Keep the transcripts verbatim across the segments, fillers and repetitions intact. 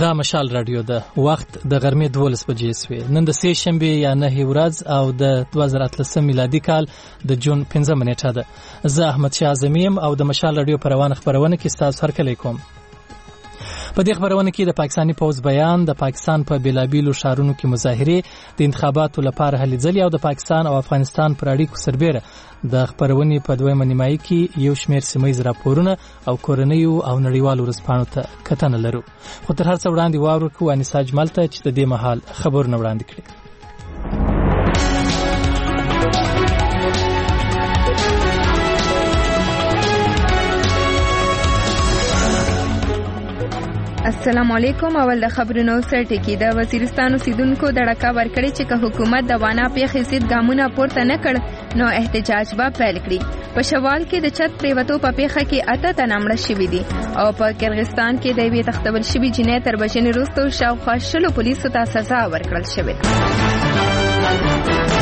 دا مشال رادیو ده. وخت د غرمې دولس بجې سوې. نن د سې شنبې یا نهې ورځ او د دوه زره اتلسم میلادي کال د جون پنځمه نیټه ده. زه احمد شاه اعظمي یم او د مشال رادیو په روانه خپرونه کې ستاسو هرکلی کوم. په دې خبرونه کې د پاکستاني پوز بیان، د پاکستان په بیلابیلو ښارونو کې مظاهرې، د انتخاباتو لپاره هلې ځلې او د پاکستان او افغانستان پر اړیکو سربیره د خبرونې په دویمه نیمایي کې یو شمېر سیمه ییز راپورونه او کورنیو او نړیوالو ورځپاڼو ته کتنه لرو. خو تر هر څه وړاندې واورو کوو انیسا اجمل ته چې د دې مهال خبرونه وړاندې کړي. السلام علیکم. اول د خبرونو سرټکی. د وزیرستان اوسیدونکو دړکا ورکړي چې که حکومت د وانا پیښې ضد ګامونه پورته نه کړ نو احتجاج به پیل کړي. په شوال کې د چت پریوتو په پیښه کې اته تنه مړه شوي دي او په کرغستان کې د یوې تختول شوي جنۍ تر بچنې وروسته شاوخوا شلو پولیسو ته سزا ورکړل شوې.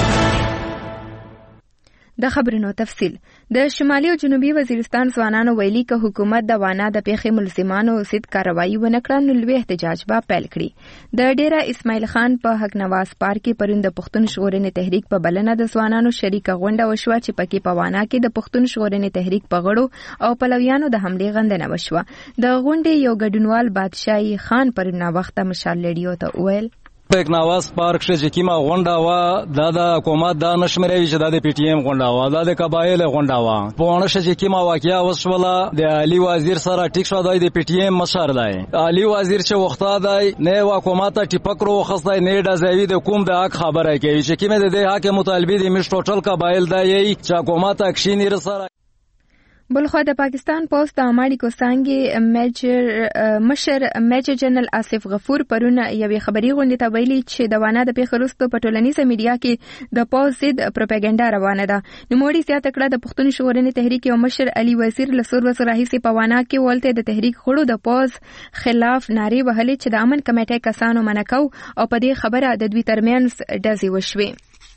د خبرونو تفصیل. د شمالي او جنوبي وزیرستان ځوانانو ویلي که حکومت د وانا د پیښې ملزمانو ضد کاروایی ونه کړه نو لوی احتجاج به پیل کړي. د ډیره اسماعیل خان په حق نواز پارک کې پرون د پښتون ژغورنې تحریک په بلنه د ځوانانو شریکه غونډه وشوه چې پکې په وانا کې د پښتون ژغورنې تحریک په غړو او پلویانو د حملې غندنه وشوه. د غونډې یو ګډونوال بادشاهي خان پرون وخت مشال لډیو ته وویل په نواز پارک کې چې کیما غونډه وا د د حکومت د نشمري چې د پی ټی ایم غونډه وا د قبایل غونډه وا په ونه چې کیما واقعیا وسوله د علي وزیر سره ټیک شو د پی ټی ایم مشر دی. علي وزیر چې وخته دی نه حکومت ټیپکرو خصای نه د زوی د کوم د حق خبره کوي چې کیمه د حق مطالبه د مش ټوټل قبایل دی چې حکومت اکشن رسره. بلخوا د پاکستان پوسټ د اماړي کوسانګي میجر مشر میجر جنرال آصف غفور پرون یوې خبري غونډې ته ویلي چې د وانا د پیښې وروسته په ټولنیزه میډیا کې د پوز ضد پروپاګاندا روانه ده. نوموړي زیاته کړه د پښتون ژغورنې تحریک یو مشر علي وزیر له څو ورځو راهیسې په وانا کې ولته د تحریک غړو د پوز خلاف نارې وهلې چې د امن کمیټې کسانو منکو او په دې خبره د دوی ترمنځ ډزې وشوې.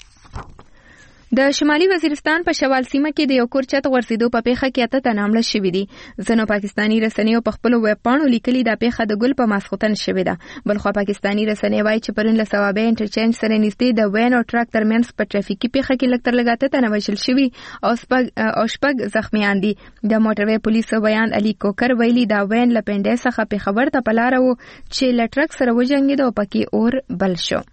د شمالي وزیرستان په شوال سیمه کې د یو کور چت غورځېدو په پیښه کې اته تنه مړه شوي دي. ځینو پاکستاني رسنیو په خپلو ویبپاڼو لیکلي دا پیښه د ګل په ماسخوتن شوې ده. بلخوا پاکستاني رسنۍ وایي چې پرون له صوابۍ انټرچینج سره نږدې د وین او ټرک ترمنځ په ټرافیکي پیښه کې لږ تر لږه اته تنه وژل شوي او شپږ زخمیان دي. د موټروي پولیسو بیان علي کوکر ویلي دا وین له پنډۍ څخه پېښور ته په لاره و چې له ټرک سره وجنګېد او پکې اور بل شو.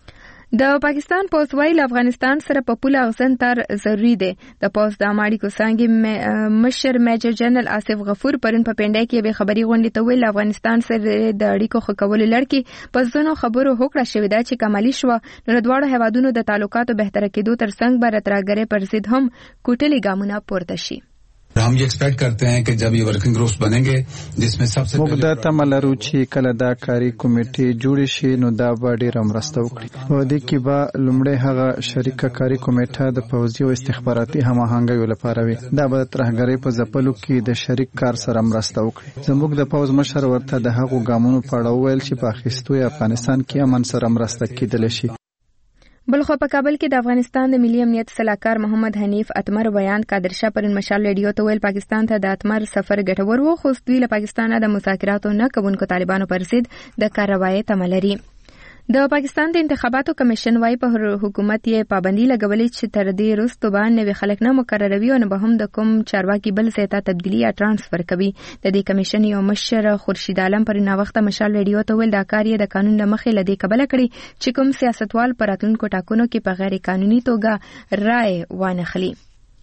د پاکستان پوز ویل افغانستان سره په پوله اغزن تر ضروری دی. د پوز د اماړي کوسانګي مشر میجر جنرال آصف غفور پرون په پنډای کې به خبري غونډې ته ویل افغانستان سره د اړیکو ښه کولو لړ په ځینو خبرو هوکړه شوې ده چې کمالي شوه نو د دواړو هیوادونو د تعلقاتو بهتره کېدو ترڅنګ به راترهګرۍ پر ضد هم کوټلي ګامونه پورته شي. हम ये एक्सपेक्ट करते हैं कि जब ये वर्किंग ग्रुप्स बनेंगे जिसमें सबसे पहले موږ د تمه لرو چې کله دا کاري کمیټې جوړ شي نو دا به ډېره مرسته وکړي. په دې کې به لومړی هغه شریکه کاري کمیټه د پوځي او استخباراتي هماهنګیو لپاره وي. دا به د ترهګرۍ په ځپلو کې د شریک کار سره مرسته وکړي. زموږ د پوځ مشر ورته د هغو ګامونو په اړه وویل چې په اخیستو افغانستان کې امن سره مرسته کېدلی شي. بلخوا په کابل کې د افغانستان د ملي امنیت سلاکار محمد حنیف اتمر بیان کادرشاه پرون مشال ریډیو ته ویل پاکستان ته د اتمر سفر ګټور و خو دوی له پاکستان د مذاکراتو نه کوونکو طالبانو پر ضد د کاروایی تمه لري. د پاکستان د انتخاباتو کمیشن وايي په حکومت یې پابندي لګولې چې تر دې وروسته به نوي خلک نه مقرروي او نه به هم د کوم چارواکي بل ځای ته تبدیلي یا ترانسفر کوي. د دې کمیشن یو مشر خورشید عالم پر ناوخته مشال ریډیو ته ویل دا کار یې د قانون له مخې له دې کبله کړی چې کوم سیاستوال پر راتلونکو ټاکنو کې په غیر قانوني توګه رائے وانخلي.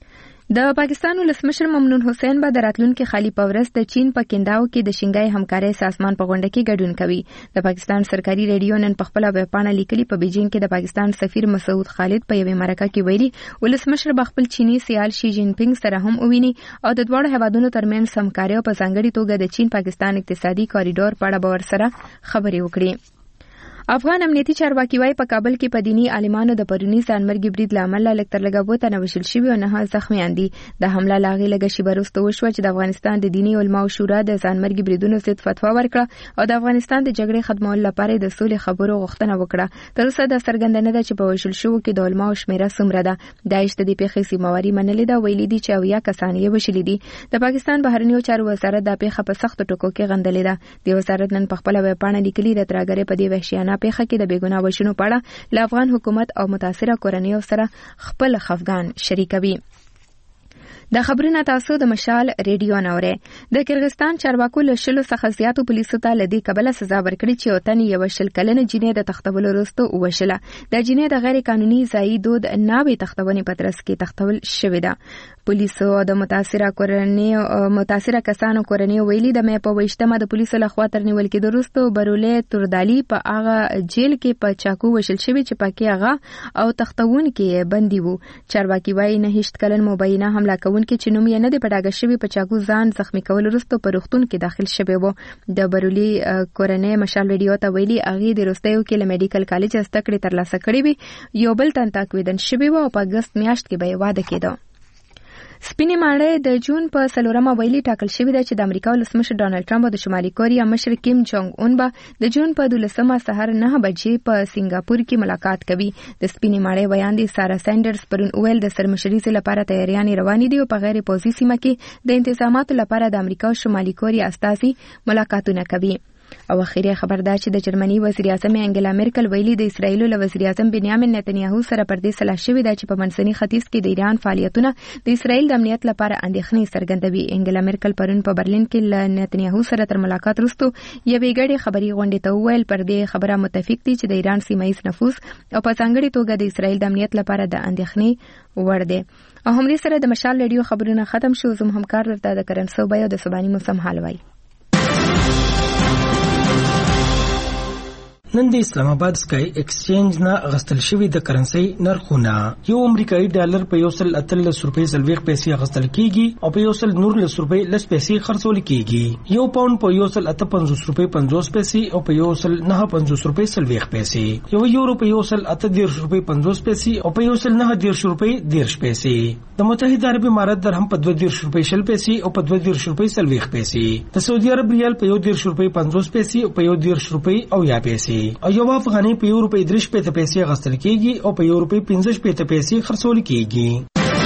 د پاکستان ولسمشر ممنون حسین به د راتلونکي خالي په ورځ د چین په کینداو کې د شنګای همکارۍ سازمان په غونډه کې ګډون کوي. د پاکستان سرکاري ریډیو نن په خپله ویبپاڼه لیکلي په بیجینګ کې د پاکستان سفیر مسعود خالد په یوې مرکه کې ویلي ولسمشر به خپل چینی سیال شي جین پینګ سره هم وویني او د دواړو هیوادونو ترمنځ همکارۍ او په ځانګړي توګه د چین پاکستان اقتصادي کاریډور په اړه به ورسره خبرې وکړي. افغان امنیتي چارواکي وايي په کابل کې په دیني عالمانو د پرونی ځانمرګي برید لامل لږ تر لږه بوته نه وشل شوی او نه زخمیان دي. د حمله لاغي لږه شی برسته وشو چې د افغانستان د دیني علماء شورا د ځانمرګي بریدونو ضد فتوا ورکړه او د افغانستان د جګړې ختمولو لپاره د سولې خبرو غوښتنه وکړه. تر اوسه د څرګندنه ده چې په وشل شو کې د علماء شمیره څومره ده. داعش د دې پیښې سیمواري منلې ده، ویلي دي چې اویا کسان یې وشلي دي. د پاکستان بهرنیو چارو وزارت د پیښه په سخت ټکو کې غندلې ده. د وزارت نن په خپل ویب پاڼه لیکلي د ترګرې په دې وحشیانه پیښه کې د بیګناه وشونو په اړه له افغان حکومت او متاثره کورنیو سره خپل خفګان شریکوي. د خبرونه تاسو د مشال ریډیو نوري. د کرغستان چارواکو له شلو څخه زیاتو پولیسو ته لدی قبل سزا ورکړي چې وطن یو شل کلنه جنې د تختول وروسته وشله. د جنې د غیر قانوني ځای دود ناوي تختونې پترس کې تختول شوې ده. پولیسو د متاثره کورنیو متاثره کسانو کورنیو ویلي د مې په وشتمه د پولیسو لخوا تر نیول کې وروسته برولې تردالي په هغه جیل کې په چاکو وشل شوی چې پکې هغه او تختون کې بندي وو. چارواکي وايي نه هیڅ کلن مبینه حمله کوونکې چې نوم یې نه دی پټاګه شوی په چاکو ځان زخمی کول وروسته په روغتون کې داخل شوی وو. د برولي کورنۍ مشال ویډیو ته ویلي هغه د روستیو کې له میډیکل کالج زده کړې ترلاسه کړې وي. یو بل تن تاکویدن شوی وو او په اگست میاشت کې به واده کېده. سپینې ماڼۍ د جون په څلورمه ویلي ټاکل شوې ده چې د امریکا ولسمشر ډانلډ ټرمپ او د شمالي کوریا مشر کیم جونګ اون به د جون په دولسمه سهار نه بجې په سنگاپور کې ملاقات کوي. د سپینې ماڼۍ بیان دی سارا سینډرز پرون ویل د سرمشرۍ لپاره تیاریانې روانې دي او په غیر پوځي سیمه کې د انتظاماتو لپاره د امریکا او شمالي کوریا استازي ملاقاتونه کوي. او اخیری خبر دا چې د جرمني وزیر اعظم انګلا مرکل ویلي د اسرایل له وزیر اعظم بنیامین نتنیاهو سره پر دې صلاح شوې ده چې په منځني ختیځ کې د ایران فعالیتونه د اسرایل د امنیت لپاره اندېښنې څرګندوي. انګلا مرکل پرون په برلین کې له نتنیاهو سره تر ملاقات وروسته یوې ګډې خبري غونډې ته وویل پر دې خبره متفق دي چې د ایران سیمه ییز نفوذ او په ځانګړي توګه د اسرایل د امنیت لپاره د اندېښنې وړ دی. او همدې سره د مشال ریډیو خبرونه ختم شو. زم همکار درته د کرنسو بیا د سباني موسم حال وای. نن د اسلام آباد سکای ایکسچینج نه غستل شوی د کرنسي نرخونه. یو امریکایي ډالر په یو سل اتلس روپۍ سلويخ پیسې غستل کیږي او په یو سل نور لس روپۍ لس پیسې خرڅول کیږي. یو پاوند په یو سل اته پنځوس روپۍ پنځوس پیسې او په یو سل نه پنځوس روپۍ سلويخ پیسې. یو یورو په یو سل اته دیرش روپۍ پنځوس پیسې او په یو سل نه دیرش روپۍ دیرش پیسې. د متحده عرب امارات درهم په دوه دیرش روپۍ شل پیسې او په دوه دیرش روپۍ سلويخ پیسې. د سعودي عرب ریال په یو دیرش روپۍ پنځوس پیسې او په یو دیرش روپۍ او یا پیسې. او یو افغاني په یو روپۍ درش پېته پیسې غستل کیږي او په یو روپۍ پنځه پېته پیسې خرڅول کیږي.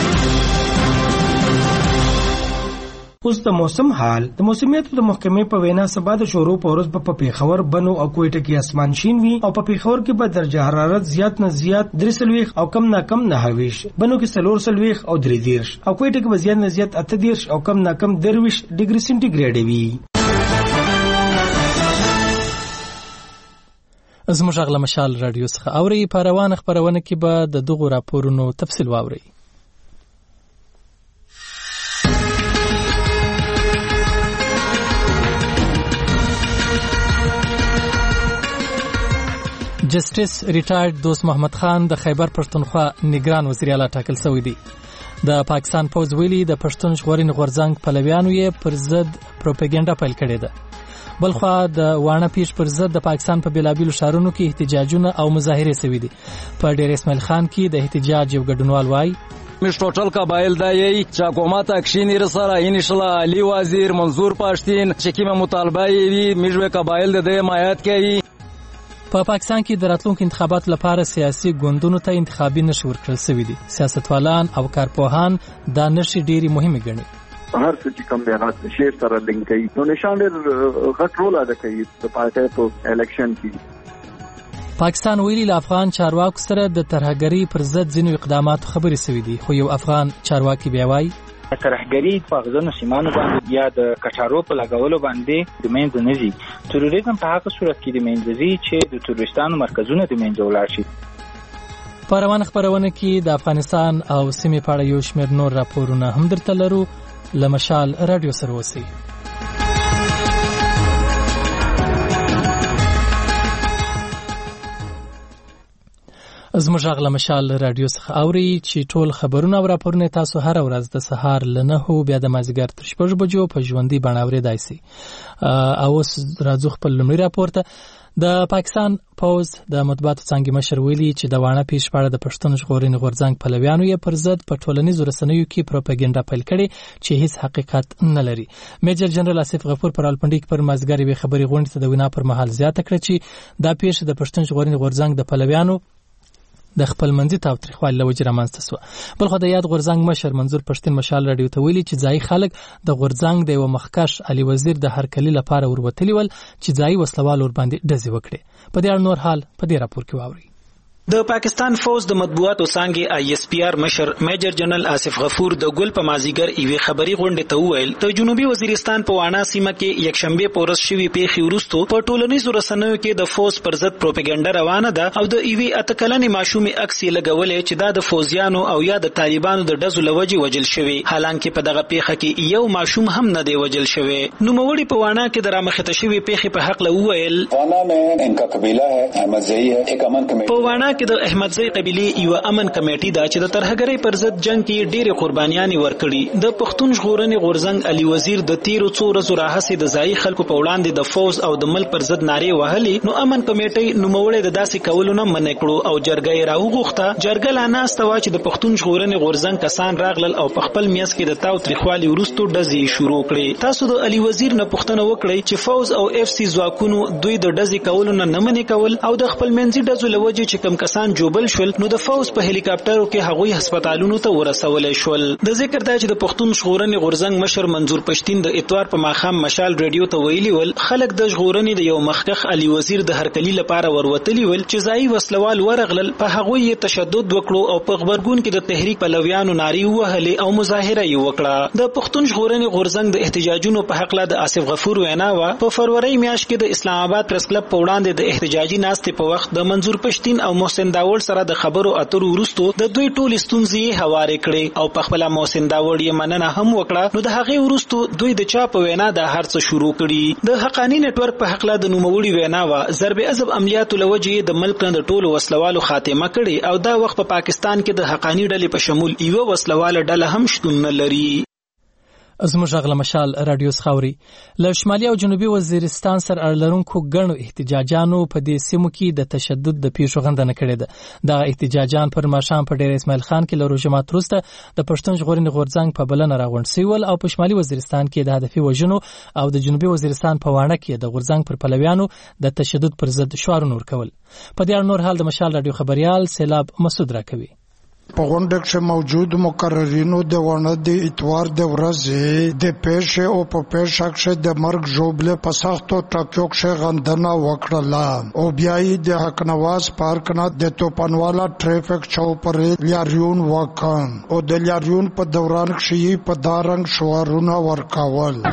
اوس د موسم حال. د موسمیاتو د محکمې په وینا سبا د شورو په ورځ په پیښور بنو او کوټه کې اسمان شین وي او په پیښور کې به درجه حرارت زیات نه زیات درې سلويخ او کم نه کم نه ویش. بنو کې څلور سلويخ او درې دیرش او کوټه کې به زیات نه زیات اته دیرش او کم نه کم درویش ډیګري سنټیګریډ وي. زموږ غلا مشال رادیو څخه اوري په روانه خبرونه کې به د دغو راپورونو تفصیل واوري. جسټس ریټایرډ دوست محمد خان د خیبر پښتونخوا نگران وزیر اعلی ټاکل شوی دی. د پاکستان پوز ویلي د پښتون ژغورنې غورځنګ پلویانو یې پر ضد پروپاګاندا پیل کړې ده. بلخوا د وانه پیش پر ضد د پاکستان په بلابیلو شهرونو کې احتجاجونه او مظاهره شوي دي. په ډیر اسماعیل خان کې د احتجاج یو ګډونوال وایي مش ټوټل قبایل دا یی چې حکومت اکشینی رسره ان شاء الله علی وزیر منظور پاشتین چې کیمه مطالبه یی میجوه قبایل د حمایت کوي. په پاکستان کې د راتلونکو انتخاباتو لپاره سیاسي ګوندونو ته انتخابي نشور کړل شوی دي. سیاستوالان او کارپوهان دا نشي ډیری مهمه ګڼي. هر څه چې کوم بیانات شیر سره لینک کوي نو نشان ډېر غټ رول ادا کوي د پارټي په الیکشن کې. پاکستان ویلي له افغان چارواکو سره د ترهګرۍ پر ضد ځینو اقداماتو خبرې شوې دي، خو یو افغان چارواکي بیا وایي ترهګرۍ په غزنو سیمانو باندې یا د کټارو په لګولو باندې د منځ نه ځي. تروریزم په هغه صورت کې د منځ ځي چې د تروریستانو مرکزونه د منځ ولاړ شي. په روانه خبرونه کې د افغانستان او سیمې په اړه یو شمېر نور راپورونه هم درته لرو. لمشال رادیو سره اوسئ. زموږ غلا مشال رادیو څخه اوري چې ټول خبرونه او راپورونه تاسو هر ورځ د سهار له نهو بیا د مازدیګر تر شپږ بجو په ژوندۍ بڼه اورېدای شئ. او اوس راځو خپل لومړی راپور ته. د پاکستان پوز د مطبوعاتو څانګې مشر ویلي چې د واڼه پیښ په اړه د پښتون ژغورنې غورځنګ پلویانو یې پر ضد په ټولنیزو رسنیو کې پروپاګاندا پیل کړي چې هیڅ حقیقت نه لري. میجر جنرال آصف غفور پر الپنډي پر مازګر یې خبري غونډه ته د وینا پر مهال زیاته کړه چې دا پیښ د پښتون ژغورنې غورځنګ د پلویانو د خپلمنځي تاوتریخوالي له وجې رامنځته شوه. بلخو د یاد غورځنګ مشر منظور پښتون مشال راډیو ته ویلي چې ځایي خلک د غورځنګ د یو مخکښ علي وزیر د هرکلي لپاره وروتلي ول چې ځایي وسلوال ور باندې ډزې وکړي. په دې اړه نور حال په دې راپور کې واورئ. د پاکستان فوج د مطبوعاتو څانګې آی اس پی آر مشر میجر جنرال آصف غفور د ګل په مازیګر ایوي خبري غونډه ته وویل د جنوبي وزیرستان په واڼه سیمه کې یکشنبه پورس شوی پیښې وروسته په ټولنیزو رسنیو کې د فوج پر ضد پروپاګاندا روانه ده او د ایوي اتکلنې ماشومې عکس لګولې چې دا د فوجیانو او یا د طالبانو د ډزو لوجي وجل شوی، حالانکه په دغه پیښه کې یو ماشوم هم نه دی وجل شوی. نو موړي په واڼه کې د رامخته شوی پیښې په حق له وویل واڼه में इनका कबीला है अहमद जई है एक अमन कमेटी په واڼه کې د احمد زئی قبيله یو امن کمیټي دا چې د ترهګرۍ پر ضد جنگ کې ډېرې قربانيانې ورکړي. د پښتون ژغورنې غورځنګ علي وزیر د تیرو څو ورځو راهیسې د ځایي خلکو په وړاندې د فوز او د ملک پر ضد نارې وهلې. نو امن کمیټي نوموړی د داسې کولو نه منع کړو او جرګه یې راوغوښته. جرګه لا ناسته وه چې د پښتون ژغورنې غورځنګ کسان راغلل او په خپل میاس کې د تاوتریخوالي وروسته ډزې شروع کړې. تاسو د علي وزیر نه پوښتنه وکړئ چې فوز او اف سی ځواکونو دوی د ډزې کولو نه نه منع کول او د خپل منځي ډزو لوجې چې کم کسان جوبل شول نو د فوز په هلیکاپټرو کې هغوی هسپتالونو ته ورسولې شول. د ذکر دا چې د پښتون ژغورنې غورځنګ مشر منظور پښتین د اتوار په ماښام مشال رادیو ته ویلي ول خلک د ژغورنې د یو مخکخ علي وزیر د هرکلي لپاره وروتلي ول چې ځایي وسلوال ورغلل، په هغوی یې تشدد وکړو او په خبرګون کې د تحریک پلویانو نارې وهلې او مظاهره یې وکړه. د پښتون ژغورنې غورځنګ د احتجاجونو په حق له د آصف غفور وینا وا په فروری میاشت کې د اسلام آباد پریس کلب په وړاندې د احتجاجي ناستې په وخت د منظور پښتین او محسن داوړ سره د خبرو اترو وروسته د دوی ټول ستونزې هوارې کړې او په خپل محسن داوړ یې مننه هم وکړه. نو د هغې وروسته دوی د چا په وینا د هر څه شروع کړي. د حقانی نتورک په حق له د نوموړي وینا وا ضرب عذاب عملیاتو لوجې د ملک نه د ټولو وسلوالو خاتمه کړي او دا وخت په پاکستان کې د حقانی ډلې په شمول یو وسلواله ډله هم شتون نه لري. زموږ غل مشال رادیو سخاوري له شمالي او جنوبي وزیرستان سره اړلرونکو ګڼو احتجاجانو په دې سیمو کې د تشدد د پیښو غندنه کړې ده. دا احتجاجان پر ماښام په ډیر اسماعیل خان کې له روژه مات وروسته د پښتون ژغورنې غورځنګ په بلنه راغونډ شول او په شمالي وزیرستان کې د هدفي وژنو او د جنوبي وزیرستان په واڼه کې د غورځنګ پر پلویانو د تشدد پر ضد شعارونه ورکول. په دې اړه نور حال د مشال رادیو خبريال سیلاب مسعود راکوي. په غونډه کې موجود مقررینو د ونه د اتوار د ورځې د پیښې او په پیښه کې د مرګ جوړبل په سختو ټاکیو کې غندنه وکړه او بیا یې د حق نواز پارک نه د توپانوالا ټریفیک چوپړې لیاریون وکړ او د لیاریون په دوران کې په دارنګ شوارونه ورکول.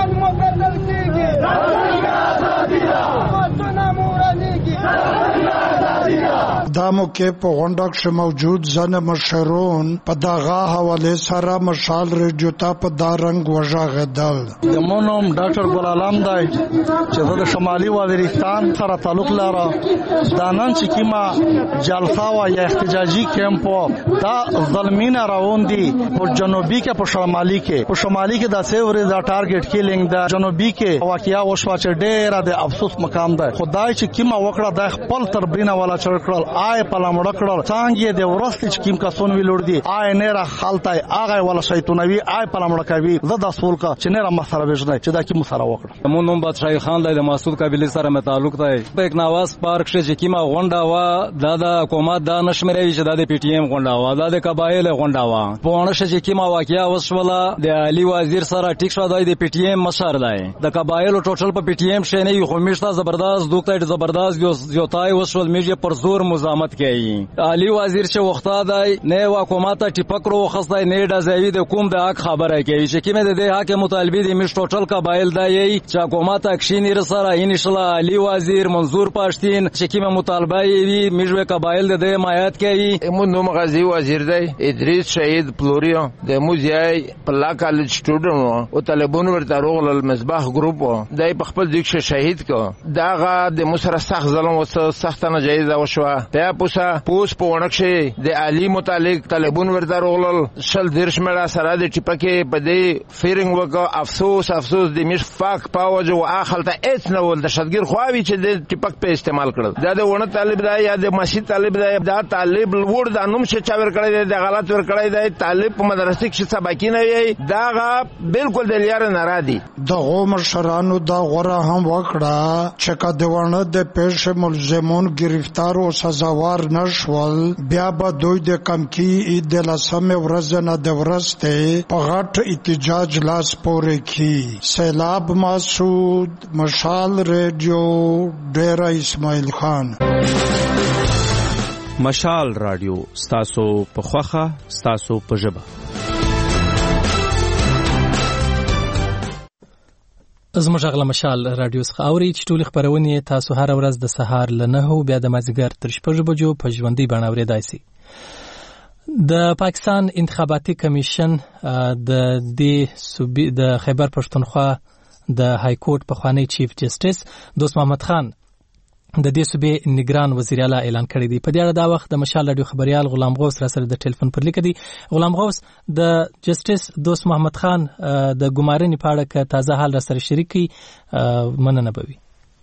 دا موقع په غونډه کې موجود ځنه مشرون په دغه حواله سره مشال رادیو ته په دارنګ وژغدل. د مونوم ډاکټر ګل عالم دی چې د شمالي وزیرستان سره تعلق لري. دا نن چې کیما جلسه وا یا احتجاجي کیمپ دا ظلمینه روان دي په جنوبي کې په شمالي کې په شمالي کې دا سیوري دا ټارګټ کیلینګ دا جنوبي کې واقعیا وشو چې ډېر د افسوس مقام ده. خدای چې کیما وکړه د خپل تربینه والا چرکړل آی پلامړه کړل څنګه د ورست چې کیم کا سون وی لور دي آی نه را خالتای اغه ولا شیطانوي آی پلامړه کوي زدا سول کا چې نه را مسره وژنه چې دا کی مسره وکړه. مون نوم بادشاہ خان د مسعود قبیله سره مې تعلق دی. په یک نواز پارک چې کیما غونډه وا د د حکومت د نشمري چې د پی ټی ایم غونډه وا د قبایل غونډه وا په ونه چې کیما واقعیا وسوله د علي وزیر سره ټیک شو د پی ټی ایم مشر دی. د قبایل ټوټل په پی ټی ایم شنه یو خمیشته زبردست دوکته زبردست یو تای وسول میجه پر زور مزاحمت کوي. علي وزیر چې وخته دی نه حکومت ټیپکرو خصای نه د زوی د کوم د حق خبره کوي چې کیمه د حق مطالبه دي مش ټوټل قبایل دی چې حکومت اکشین رسره ان شاء الله علي وزیر منظور پښتین چې کیمه مطالبه وي میجوه قبایل د حمایت کوي. مو نوم غازی وزیر دی ادریس شهید پلوریو د موزیای پلا کالج سټوډنټ او طالبونو ورته روغل المصباح ګروپ دی په خپل ځکه شهید کو داغه د مسره سخت ظلم او سخت ناجایز وشو. په بیا پوسا پوس په ونکشه د عالی متعلق طالبون ورته روغل شل درش مړه سره د ټیپکه په دې فیرنګ وکړه. افسوس افسوس د مش فاک پاوجو اخلته اڅ نه ول د شدګر خواوی چې د ټیپک په استعمال کړل. دا د ونه طالب دا یا د مسجد طالب دا دا طالب ور د انوم چې چا ور کړی د غلط ور کړی دی. طالب په مدرسې کې سبق نه وي دا بالکل د لیار نه را دي. د عمر شرانو دا غره هم وکړه چې کډوانه د پېښې ملزمون گرفتار او سزاوار نشول بیا به دوی د کمکی د لسمه ورځ نه د ورسته په غټ احتجاج لاس پورې کی. سیلاب مسعود، مشال ریډیو، ډیره اسماعیل خان. مشال رادیو ستاسو په خوخه ستاسو په ژبه. زموږ غلا مشال رادیو څخه اوري چې ټول خبرونه تاسو هر ورځ د سهار له نهو بیا د مازیګر تر شپږ بجو په ژوندۍ بڼه اورېدای شئ. د پاکستان انتخاباتي کمیشن د دې صوبې د خیبر پښتونخوا د های کورټ په خوانی چیف جسټس دوست محمد خان د دې صوبې نگران وزیر اعلی اعلان کړی دی. په دې اړه دا وخت د مشال رادیو خبريال غلام غوث را سره د ټلیفون پر لیک دی. غلام غوث، د جسټس دوست محمد خان د ګمارنې په اړه که تازه حال را سره شریکي مننه بوي.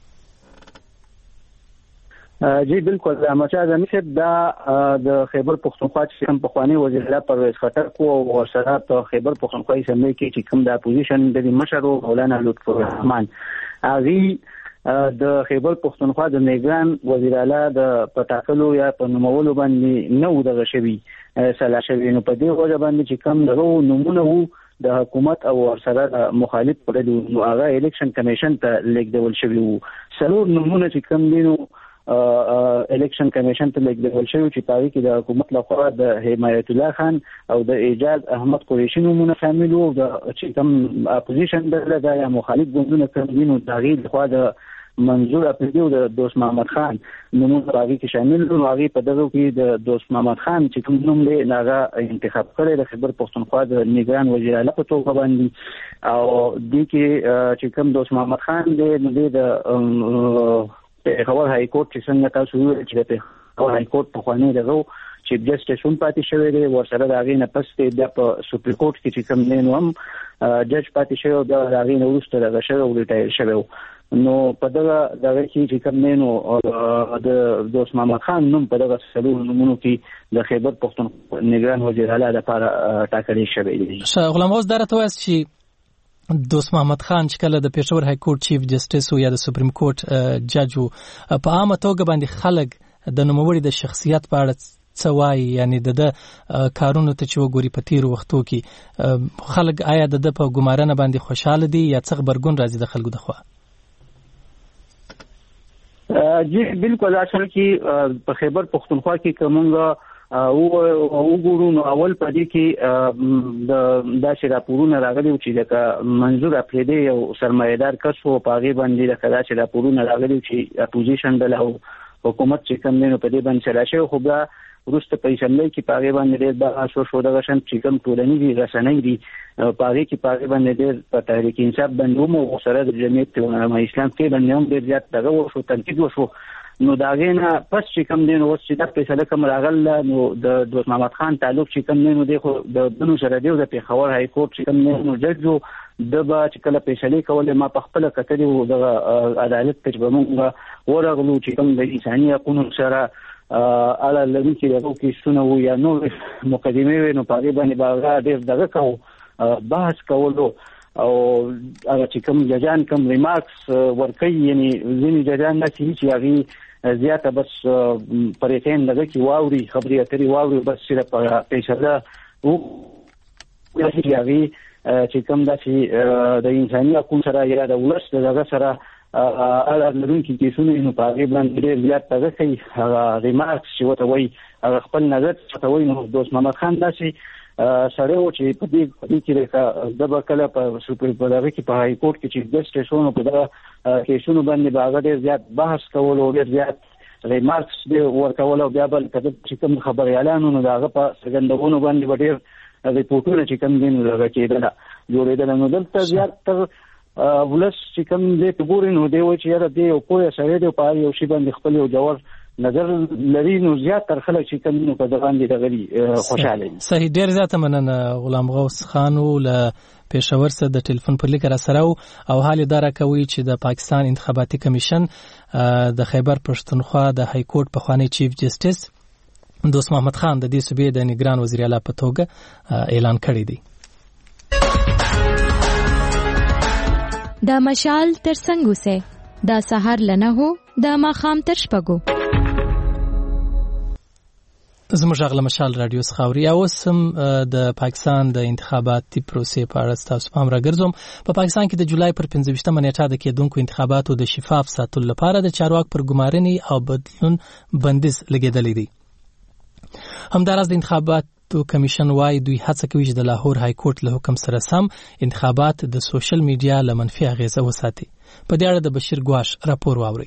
جی بالکل احمد شاه زمي صاحب دا د خیبر پښتونخوا چې کوم پخوانی وزیر اعلی پرویز خټک او ورسره په خیبر پښتونخوا اسمبلی کې چې کوم د اپوزیشن د مشر مولانا لطف الرحمن هغه د خیبر پښتونخوا د نگران وزیر اعلی د پټاکلو یا په نومولو باندې نو دغه شوی سلا شوی نو په دې وجه باندې چې کوم دغه نمونه وو د حکومت او ورسره مخالف پرې نو هغه الیکشن کمیشن ته لیکدول شوی وو. څلور نمونه چې کوم دینو الیکشن کمیشن ته لیکدول شوی چې پای کې د حکومت لخوا د حمایت الله خان او د اعجاز احمد قریشي نمونه شامل وو. د چې کوم اپوزیشن ډله یا مخالف ګوندونه کوم دینو تغییر خو د منظور اپریدیو د دوست محمد خان نمونه باغی کې شامل وو. هغه په دغه کې د دوست محمد خان چې کوم نوم له هغه انتخاب کړی د خیبر پښتونخوا د نگران وزیر اعلی په توګه باندې او د کې چې کوم دوست محمد خان د د خبر های کورټ چې څنګه تاسو ویل چې د خبر های کورټ په خوانی دغه چیف جسټس هم پاتې شوی دی ورسره د هغې نه پس د په سپریم کورټ کې چې کوم نه هم جج پاتې شوی د هغې نه وروسته دغه شوی او ریټایر شوی نو په دغه دغه کې چې کوم نه د دوست محمد خان نوم په دغه څلور نومونو کې د خیبر پښتونخوا نگران وزیر اعلی لپاره ټاکل شوی دی. غلام غوث درته وایي چې دوست محمد خان چې کله د پېښور های کورټ چیف جسټس او یا د سپریم کورټ جج په عامه توګه باندې خلک د نوموړي د شخصیت په اړه څه وایي، یعنی د کارونو ته چې وګوري په تیرو وختو کې خلک آیا د په ګمارنه باندې خوشاله دي یا څه خبرګون راځي د خلکو دخوا؟ جی بالکل اصل کې په خیبر پښتونخوا کې کومه او وګورو نو اول پدې کې د داسې راپورونه راغلي چې د منظور اپریدي یو سرمایدار کس وو په هغه باندې د داسې راپورونه راغلي چې اپوزیشن د حکومت چې کوم نه په دې باندې شراشه خو دا ورسته په اسمبلی کې په هغه باندې ډېر د شو شو دغه شان چې کوم ټولنیزي رسنۍ دي په هغه کې په هغه باندې ډېر په تحریک انصاف باندې مو سره د جمعیت علماء اسلام کې باندې هم ډېر زیات دغه وشو تنقید وشو. نو دا غینا پس چې کوم دین اوس چې د فیصله کوم راغل نو د دوست محمد خان تعلق چې کوم نه نو د خو د دونو سره دی د پیښور های کورټ چې کوم نه نو جج د با چې کله فیصله کوله ما په خپل کتلې او د عدالت تجربه موږ ورغلو چې کوم د انساني حقوقو سره اله لوي چې دغه کې سونه یا نو مقدمه نو په باندې باغ ډیر دغه کو بحث کولو او هغه چې کوم ججان کوم ریمارکس ورکوي یعنی ځینې ججان چې هغه زیاته بس پریتین لګي چې واوري خبري اتري واوري بس صرف پیسې او چې هغه چې کوم داسې د انساني حقوقو سره یا د ولس دغه سره اله لرونکي کیسونه نو په هغه باندې ډېر زیات دغه کوي هغه ریمارکس چې وته وایي هغه خپل نظر څه وایي نو دوست محمد خان داسې سره و چې په دې کې د بکله په سپریم کورټ کې په های کورټ کې چې د سټیشنونو په دغه کیسونو باندې باغ ډېر زیات بحث کول او ډېر زیات ریمارکس دی ورکول او بیا بل کده چې کوم خبري اعلانونه نو داغه په څرګندونو باندې ډېر ریپورټونه چې کوم دین لږه کېدل جوړېدل نو دلته زیات تر ولس چې کوم دې په ګوري نو دی و چې یاره دی او په سره دی په یو شی باندې خپل یو جوړ نظر لري نو زیات تر خلک چې کومو په ځوان دي دغه خوشاله دي. صحیح، ډیر زیات مننه غلام غوث خانو له پېښور څخه د ټلیفون پر لیک را سره او حال دا راکوي چې د پاکستان انتخاباتي کمیشن د خیبر پښتونخوا د های کورټ پخوانی چیف جسټس دوست محمد خان د دې صوبې د نگران وزیر اعلی په توګه اعلان کړی دی. دا مشال تر څنګه وسه دا سحر لنه هو دا ماخام تر شپږو زموږ غل مشال رادیو خاوري او سم د پاکستان د انتخاباتي پروسې په اړه تاسو پام راګرځوم. په پاکستان کې د جولای پر پنځه ویشتمه نیټه د کېدونکو انتخاباتو د شفاف ساتلو لپاره د چارواکو پر ګمارنې او بدلون بندیز لګیدلی دی. همداراز د انتخاباتو کمیشن وايي دوی هڅه کوي چې د لاهور های کورټ له حکم سره سم انتخابات د سوشل میډیا له منفي اغیزه وساتي. په دې اړه د بشیر ګواش راپور واوري.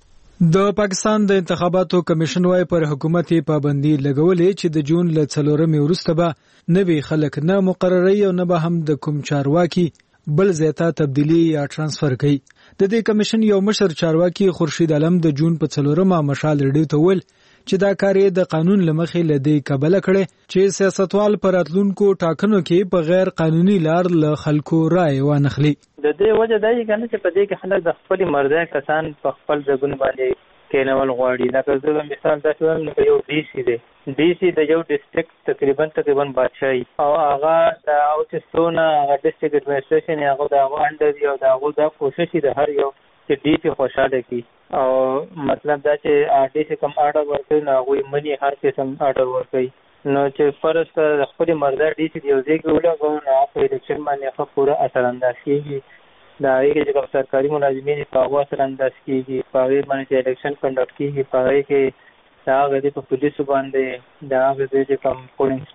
د پاکستان د انتخاباتو کمیشن وايي پر حکومت پابندي لګولې چې د جون ل څلورمې وروسته به نوي خلک نه مقرري او نه به هم د کوم چارواکي بل زیاته تبدیلی یا ترانسفر کوي. د دې کمیشن یو مشر چارواکي خورشید عالم د جون په څلورمه مشال ریډیو ته ویل چې دا کار د قانون لمخې لدی قبل کړي چې سیاستوال پر اتلونکو ټاکنو کې په غیر قانوني لار له خلکو رائے وانخلي. د دې وجه دا یې کنه چې په دې کې خلک د خپل مرده کسان په خپل ځګون باندې کېنول غواړي. لکه زه مثال دا شوم نو یو ډي سي دی ډي سي د یو ډیسټریکټ تقریبا تقریبا بادشاہي او هغه د اوټستونه هغه ډیسټریکټ اډمنسټریشن هغه د هغه انډر یو د هغه د کوشش د هر یو چې ډي سي خوشاله کی او مطلب دا چې ډي سي کوم آرډر ورکړي نو هغه منی هر قسم آرډر ورکړي نو چې فرض د خپل مرده ډي سي یو ځای کې ولګو نو په الیکشن باندې خو پوره اثر انداز کیږي. دا یې چې کوم سرکاري ملازمین په هغه اثر انداز کیږي په هغه باندې چې الیکشن کنډکټ کیږي په هغه کې دا غوډي په پولیسو باندې دا غوډي چې کوم پولینګ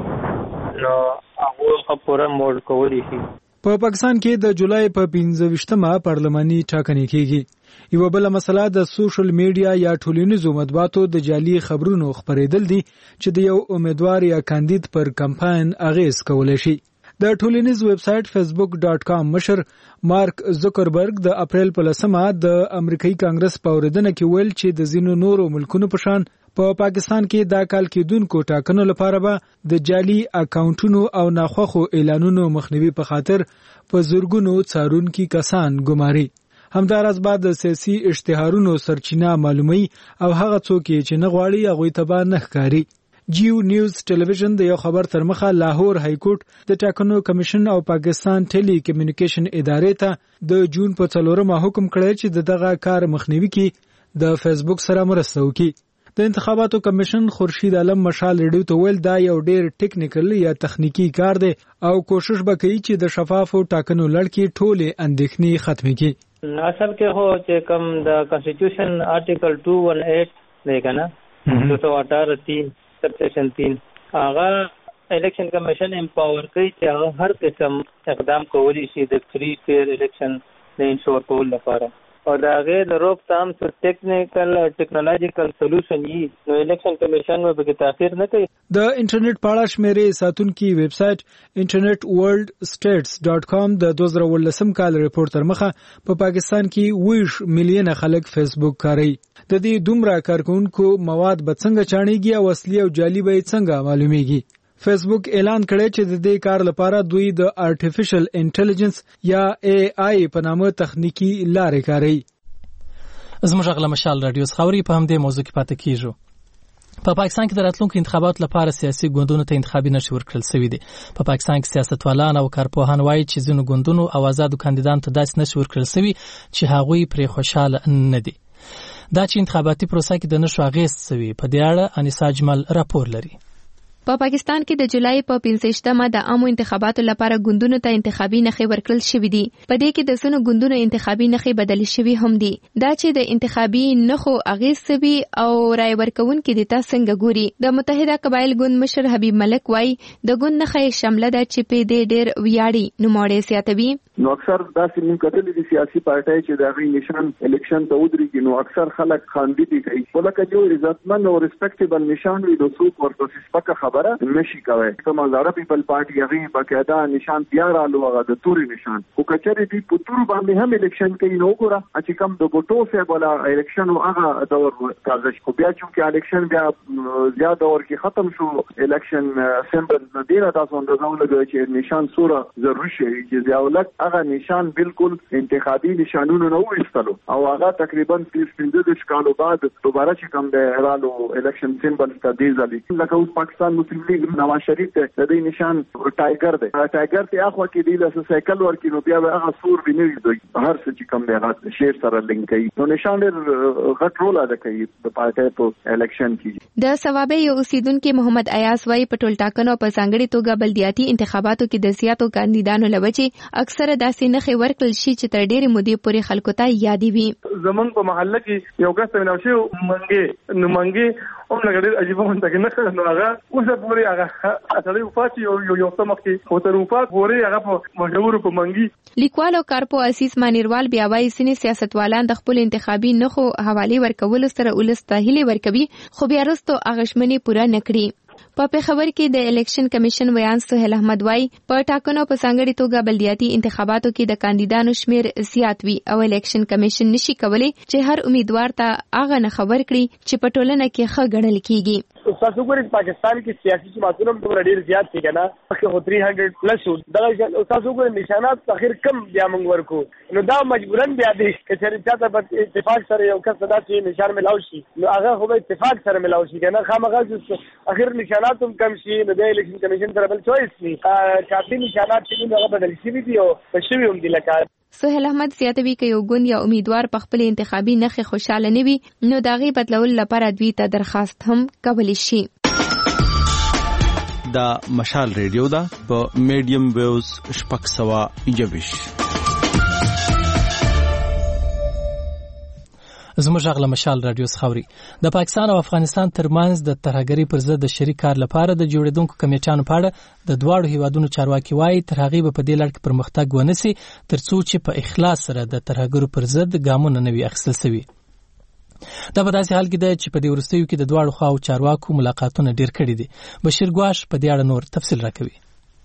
سټاف نو هغه پوره موډ کولی شي. په پاکستان کې د جولای په پنځه ویشتمه پارلماني ټاکنې کېږي. یو بل مسله د سوشل میډیا یا ټولنیزو مطبوعاتو د جعلي خبرونو خبرېدل دي چې د یو امیدوار یا کاندید پر کمپاین اغیز کولای شي. د ټولنیز ویب سټ فیسبوک ډاټ کام مشر مارک زکربرګ د اپریل په لسمه د امریکایي کانګرس په اوریدنه کې ویل چې د ځینو نورو ملکونو په شان په پا پاکستان کې دا کال کېدونکو ټاکنو لپاره به د جعلي اکاونټونو او ناخوښو اعلانونو مخنیوي په خاطر په زورګونو څارونکي کسان ګماري. همداراز بعد د سیاسي اشتهارونو سرچینه معلومي او هغه څوک چې نه غواړي هغه ته به نه ښکاري. جیو نیوز ټلویزیون د یو خبر تر مخه لاهور های کورټ د ټاکنو کمیشن او پاکستان ټیلی کمیونیکیشن ادارې ته د جون په څلورمه حکم کړی چې د دغه کار مخنیوي کې د فیسبوک سره مرسته وکړي. د انتخاباتو کمیشن خورشید عالم مشال ریډیو ته ویل دا یو ډیر ټیکنیکل یا تخنیکی کار دی او کوشش وکړي چې د شفافو ټاکنو لړ کې ټولې اندېښنې ختمې کړي. اصل کې هو چې کوم د کانسټیټیوشن آرټیکل دو سو اٹھارہ دی کنه دو سو اٹھارہ تین سیکشن تین هغه الیکشن کمیشن امپاور کوي چې هغه هر قسم اقدام کولی شي د فری فیر الیکشن د انشور کول لپاره او دا غیر د روکتام څو ټیکنیکل ټیکنالوژیکل سولوشن یې نو الیکشن کمیشن به کې تاثیر نه کوي. د انټرنیټ په اړه شمیرې ساتونکي ویب سټ انټرنیټ ورلد سټیټس ډاټ کام د دوه زره ولسم کال ریپورت تر مخه په پاکستان کې ویش میلیونه خلک فیسبوک کاروي. د دې دومره کارکونکو مواد به څنګه چاڼيږي او اصلي او جعلي به څنګه معلومیږي. فیسبوک اعلان کړی چې د دې کار لپاره دوی د آرټیفیشل انټيليجنس یا اي آی په نامه تخنیکی لارې کاروي. زموږ غل مشال رادیو خاوري په همدې موضوع کې پاتې کیږو. په پاکستان کې د راتلونکو انتخاباتو لپاره سیاسي ګوندونو ته انتخابي نشي ورکړل شوی دی. په پاکستان کې سیاستوالان او کارپوهان وایي چې ځینو ګوندونو او آزادو کاندیدانو ته داسې نشي ورکړل شوی چې هغوی پرې خوشاله نه دي. دا چې انتخاباتي پروسه کې د نشو اغیز شوی په دې اړه انیسا اجمل راپور لري. په پاکستان کې د جولای په پنځه ویشتمه د عامو انتخاباتو لپاره ګوندونو ته انتخابي نښې ورکړل شوې دي. په دې کې د څو ګوندونو انتخابي نښې بدلې شوې هم دي. دا چې د انتخابي نښو اغیز سوي او رائے ورکوونکي د تاسو څنګه ګوري. د متحده قبایل ګوند مشر حبیب ملک وای د ګوند نښې شامله ده چې په دې ډېر ویاړي نوموړی زیاتوي. نو اکثر داسې موږ کتلې دي سیاسي پارټۍ چې د غي نشان الیکشن ته ودرېږي نو اکثر خلک خاندي دي کوي ولکه جو عزتمن او ریسپیکټیبل نشان وي د څوک ورته سپکه خبره نشي کوي. کوم زړه پیپل پارټي هغه باقاعده نشان بیا رالو هغه د توري نشان او کچري دی په تور باندې هم الیکشن کوي نو ګوره چې کوم د بوټو سه بولا الیکشن او هغه دور کاږي خو بیا چې الیکشن بیا زیاده اور کې ختم شو الیکشن سمبل د دې تاسو اندازه لګوي چې نشان سوره ضروري شي چې ځاولک هغه نشان بالکل انتخابي نشانونه نه وستلو او هغه تقریبا پنځه کالو بعد دوباره چې کوم د رالو الیکشن سمبل ستدي ځلي لکه اوس پاکستان مسلم لیگ نواز شریف ته د دې نشان ټایګر دی ټایګر ته اخوا کې دی له سایکل ورکی نو بیا هغه سور ویني دوی هر څه چې کوم دی هغه شیر سره لینک کوي نو نشان ډېر غټ رول ادا کوي د پارټي په الیکشن کې. د ثوابه یو اوسیدونکو محمد ایاز وايي په ټول ټاکنو په ځانګړي توګه بلدیاتي انتخاباتو کې د سیاسيو کاندیدانو لوجې اکثره داسې نخې ورکړل شي چې تر ډېرې مودې پورې خلکو ته یادې وي. زمونږ په محله کې یو کس ته نو شو منګي نو منګي او لګړې عجیب مونږ ته نه نو هغه اوسه پورې هغه اصلي وفات یو یو یو سمخ کې او تر وفات پورې هغه په مشهور په منګي. لیکوال او کارپو اسیس مانیروال بیا وايي سینې سیاستوالان د خپل انتخابي نخو حواله ورکول سره ولست هلي ورکوي خو بیا وروسته اغشمنې پوره نکړي. په پیښور کې د الیکشن کمیشن ویان سهیل احمد وايي په ټاکنو په ځانګړي توګه بلدیاتي انتخاباتو کې د کاندیدانو شمیر زیات وي او الیکشن کمیشن نشي کولای چې هر امیدوار ته هغه نه خبر کړي چې په ټولنه کې ښه ګڼل کیږي. تاسو ګورئ پاکستان کې سیاسي جماعتونه هم ډېر زیات دي کنه خو تین سو پلس دا تاسو ګورئ نشانات اخر کم بیا موږ ورکو نو دا مجبورن بیا دي چې چاته په اتفاق سره یو کس صدا شي نشان ملاو شي نو هغه خو به اتفاق سره ملاو شي کنه خامغه اخر نشانات هم کم شي نو د الیکشن کمیشن سره بل چويس ني کافي نشانات چې هغه بدل شي دي او په شوی هم دي لکه سهیل احمد زیاتوي چې یو ګوند یا امیدوار په خپل انتخابي نخې خوشاله نه وي نو داغي بدلول لپاره دوی ته درخواست هم کولی شي. دا مشال ریډیو دا په میډیم ویوز شپږ سوه یوویش. زموږ غږ له مشال رادیو خاوري د پاکستان او افغانستان ترمنځ د ترهګرۍ پر ضد د شریک کار لپاره د جوړیدونکو کمیټانو په اړه د دواړو هیوادونو چارواکي وايي تر هغې به په دې لړ کې پرمختګ ونسي ترڅو چې په اخلاص سره د ترهګرو پر ضد ګامونه نه وي اخیستل سوي. دا په داسې حال کې ده چې په دې وروستیو کې د دواړو خواو چارواکو ملاقاتونه ډېر کړي دي. بشیر ګواش په دې اړه نور تفصیل راکوي.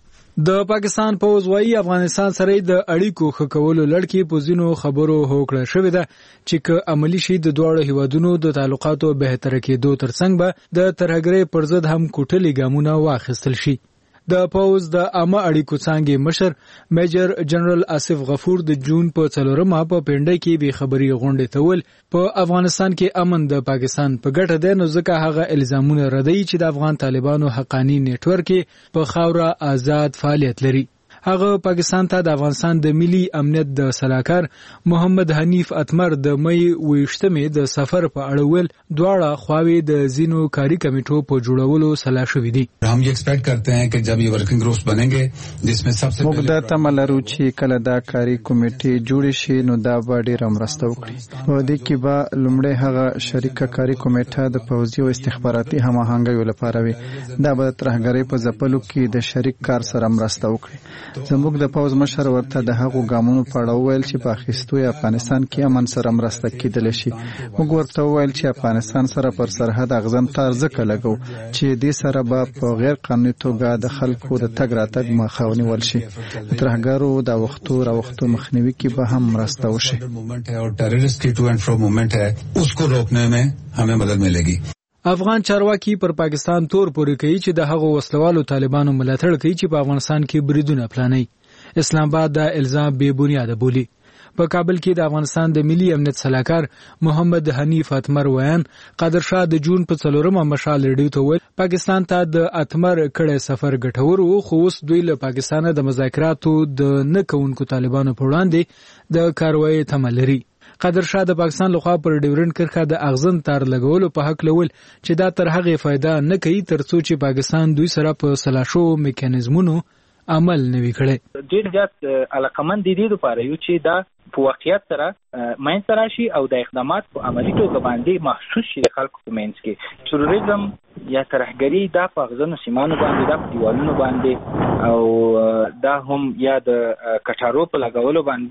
د پاکستان پوز وايي افغانستان سره د اړیکو ښه کولو لړ کې په ځینو خبرو هوکړه شوې ده چې که عملی شي د دواړو هیوادونو د تعلقاتو بهتر کېدو ترڅنګ به د ترهګرۍ پر ضد هم کوټلي ګامونه واخیستل شي. د پوز د عامه اړیکو څانګې مشر میجر جنرال آصف غفور د جون په څلورمه په پنډه کې به خبري غونډه تول په افغانستان کې امن د پاکستان په ګټه ده نو ځکه هغه الزامونه ردی چې د افغان طالبانو حقانی نیټورک په خاوره آزاد فعالیت لري. هغه پاکستان ته د افغانستان د ملي امنیت د سلاکار محمد حنیف اتمر د مې ویشتمې د سفر په اړه ول دواړه خواوې د زینو کاری کمیټو په جوړولو سلا شوې دي. हम ये एक्सपेक्ट करते हैं कि जब ये वर्किंग ग्रुप्स बनेंगे जिसमें सबसे موږ د تملرو چې کله دا کاری کمیټې جوړ شي نو دا به ډېر مرسته وکړي. په دې کې به لومړی هغه شریک کاری کمیټه د پوځي او استخباراتي هماهنګۍ لپاره وي. دا به ترهګرۍ په ځپلو کې د شریک کار سره مرسته وکړي. زموږ د پوز مشر ورته د هغو ګامونو په اړه وویل چې په اخیستو افغانستان کې امن سره مرسته کېدلی شي. موږ ورته وویل چې افغانستان سره پر سرحد اغزن تار ځکه لګو چې دې سره به په غیر قانوني توګه د خلکو د تګ راتګ مخه ونیول شي. د ترهګرو د وختو راوختو مخنیوي کې به هم مرسته وشي. और टेररिस्ट की टू एंड फ्रो मूवमेंट है उसको रोकने में हमें मदद मिलेगी. افغان چارواکي پر پاکستان تور پورې کوي چې د هغو وسلوالو طالبانو ملاتړ کوي چې په افغانستان کې بریدونه پلانوي. اسلام آباد دا الزام بے بنیاده بولي. په کابل کې د افغانستان د ملي امنیت سلاکار محمد حنیف اتمر ویان قادر شاه د جون په څلورمه مشال ریډیو ته ویل پاکستان ته د اتمر کړه سفر ګټور وو خو اوس دوی له پاکستانه د مذاکراتو د نه کوونکو طالبانو په وړاندې د کاروایی تمه لري. قادر شاه د پاکستان لخوا پر ډیورنډ کرښه د اغزن تار لګولو په حق لول چې دا تر هغه فائدہ نه کوي ترڅو چې پاکستان دوی سره په سلاشو میکانیزمونو عمل نوي کړي. ډیر زیات علاقمند دي د لپاره یو چې دا په واقعیت سره ماین سره شي او د اقدامات په عملی توګه باندې محسوس شي خلکو په منځ کې. تروریزم یا ترهګری دا په اغزنو سیمانو باندې دا په دیوالونو باندې او دا هم یا د کټارو په لګولو باندې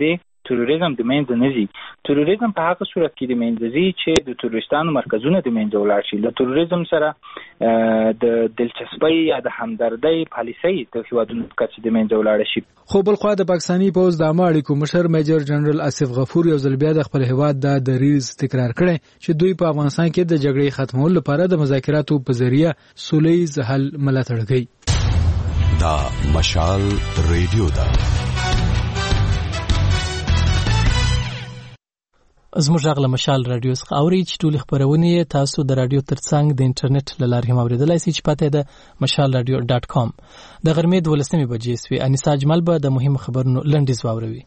تروریزم د منځه نه ځي. تروریزم په هغه صورت کې د منځه ځي چې د تروریستانو مرکزونه د منځه ولاړ شي. له تروریزم سره د دلچسپۍ یا د همدردۍ پالیسۍ د هیوادونو په کچه د منځه ولاړ شي. خو بل خوا د پاکستاني پوز د عامه اړیکو مشر میجر جنرال آصف غفور یو ځل بیا د خپل هیواد د دریز تکرار کړی چې دوی په افغانستان کې د جګړې ختمولو لپاره د مذاکراتو په ذریعہ سولیز حل ملاتړ کوي. دا مشال ریډیو دا زموږ غږ له مشال رادیو څخه اوري چې ټول خبرونه تاسو د رادیو ترڅنګ د انټرنیټ له لارې هم اوریدلای شئ چې پته ده مشال رادیو ډاټ کام. د غرمې دولسمې بجې سوي انیسا اجمل به د مهم خبرونو لنډیز واوروي.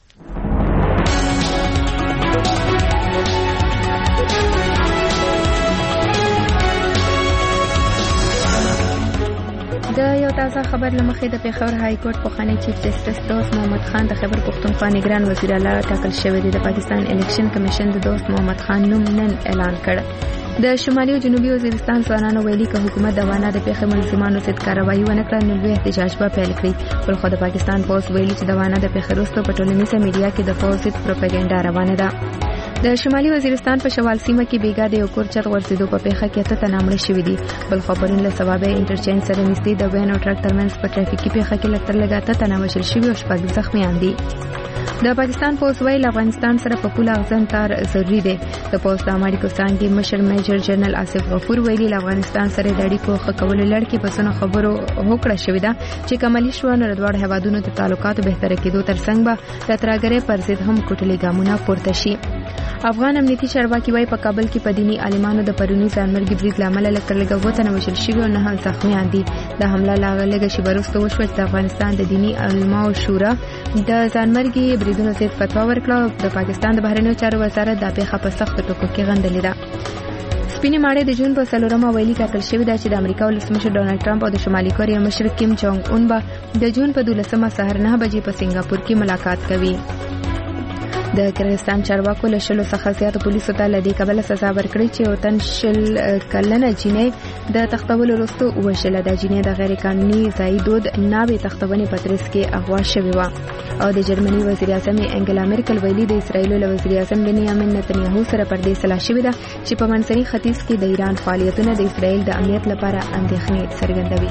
د یو تازه خبر لمخې د پیښور های کورټ پخوانی چیف جسټس دوست محمد خان د خیبر پختونخوا نگران وزیر اعلی ټاکل شوی دی. د پاکستان الیکشن کمیشن د دوست محمد خان نوم نن اعلان کړ. د شمالي او جنوبي وزیرستان ځوانانو ویلي که حکومت د وانه د پیښې ملزمانو ضد کاروایی ونه کړه نو لوی احتجاج به پیل کړي. بل خو د پاکستان پولیس ویلي چې د وانه د پیښې وروسته په ټولنیزه میډیا کې د فوج ضد پروپاګاندا روانه ده. د شمالي وزیرستان په شوال سیمه کې بیګا د یو کور چت غورځېدو په پیښه کې اته تنه مړه شوي دي. بل خو پرون له سببه انټرچینج سره نږدې د وین او ټرک ترمنځ په ټرافیکي پیښه کې لږ تر لږه اته تنه وژل شوي او شپږ زخمیان دي. د پاکستان پولیس ویل افغانستان سره په پوله اغزن تار ضروري دی. د پولیس د امریکا څنګه مشر میجر جنرال آصف غفور ویلي افغانستان سره د اړیکو ښه کولو لړ کې په سونو خبرو هوکړه شوې ده چې کمالي شو نو د دوه هیوادونو د تعلقاتو بهتر کېدو ترڅنګ به د ترهګرۍ پر ضد هم کوټلي ګامونه پورته شي. افغان امنیتي چارواکي وايي په کابل کې په دیني عالمانو د پرونی ځانمرګي برید لامل لکه لګ وته نه وشل شوی او نه زخمیان دي. د حمله لاغلګه شی ورسته وشو چې افغانستان د دیني علماو شورا د ځانمرګي بریدونو ضد فتوا ورکړه. د پاکستان د بهرنیو چارو وزارت د پیښه په سخت ټکو کې غندلې ده. سپینې ماړې د جون په څلورمه ویلي ټاکل شوې ده چې د امریکا ولسمشر ډونالډ ټرمپ او د شمالي کوریا مشر کیم جونګ اون به د جون په دولسمه سهار نه بجې په سنگاپور کې ملاقات کوي. د کرغستان چارواکو له شلو څخه زیات پولیسو ته لدی کابل سزا ورکړي چې وطن شل کلنه جینې د تختول وروسته وشله. د جینې د غیر قانوني ځای دود ناوې تختونې پترس کې اغوا شوی و او د جرمني وزیر اعظم انګلا مرکل ویلي د اسرایل له وزیر اعظم بنیامین نتنیاهو سره پردې سلا شوی ده چې په منځني ختیځ کې د ایران فعالیتونه د اسرایل د امنیت لپاره اندېښنې څرګندوي.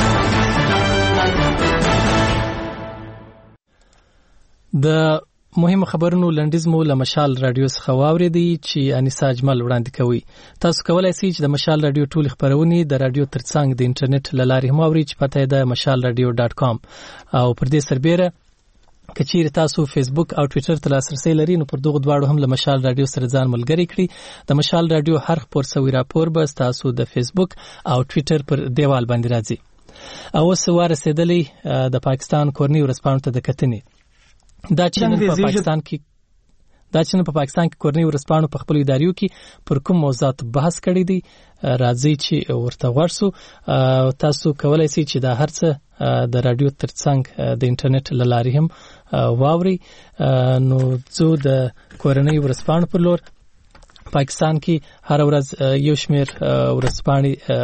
د مهم خبرونو لنډیز مو له مشال رادیو څخه واوریدي چې انیسا اجمل وړاندې کوي. تاسو کولای شئ چې د مشال رادیو ټول خبرونه د رادیو ترڅنګ د انټرنیټ له لارې هم اورئ چې پته ده مشال رادیو ډاټ کام. او پر دې سربېره کچیر تاسو فیسبوک او ټوئیټر ته لاسرسي لرئ نو پر دغه دواړو هم له مشال رادیو سره ځان ملګری کړئ. د مشال رادیو هر خبر سوي راپور به تاسو د فیسبوک او ټوئیټر پر دیوال باندې راځي. او سوار رسیدلې د پاکستان کورنی ورسپانو ته د کتنې دا چې په پاکستان کې دا چې په پاکستان کې کورنی ورسپانو په خپل اداریو کې پر کوم موضوعات بحث کړی دي راځي چې ورته ورسو. تاسو کولای شئ چې دا هرڅه د رادیو ترڅنګ د انټرنیټ له لارې هم واوري. نو زه د کورنی ورسپانو په لور پاکستان کې هر ورځ یو شمیر ورسپانې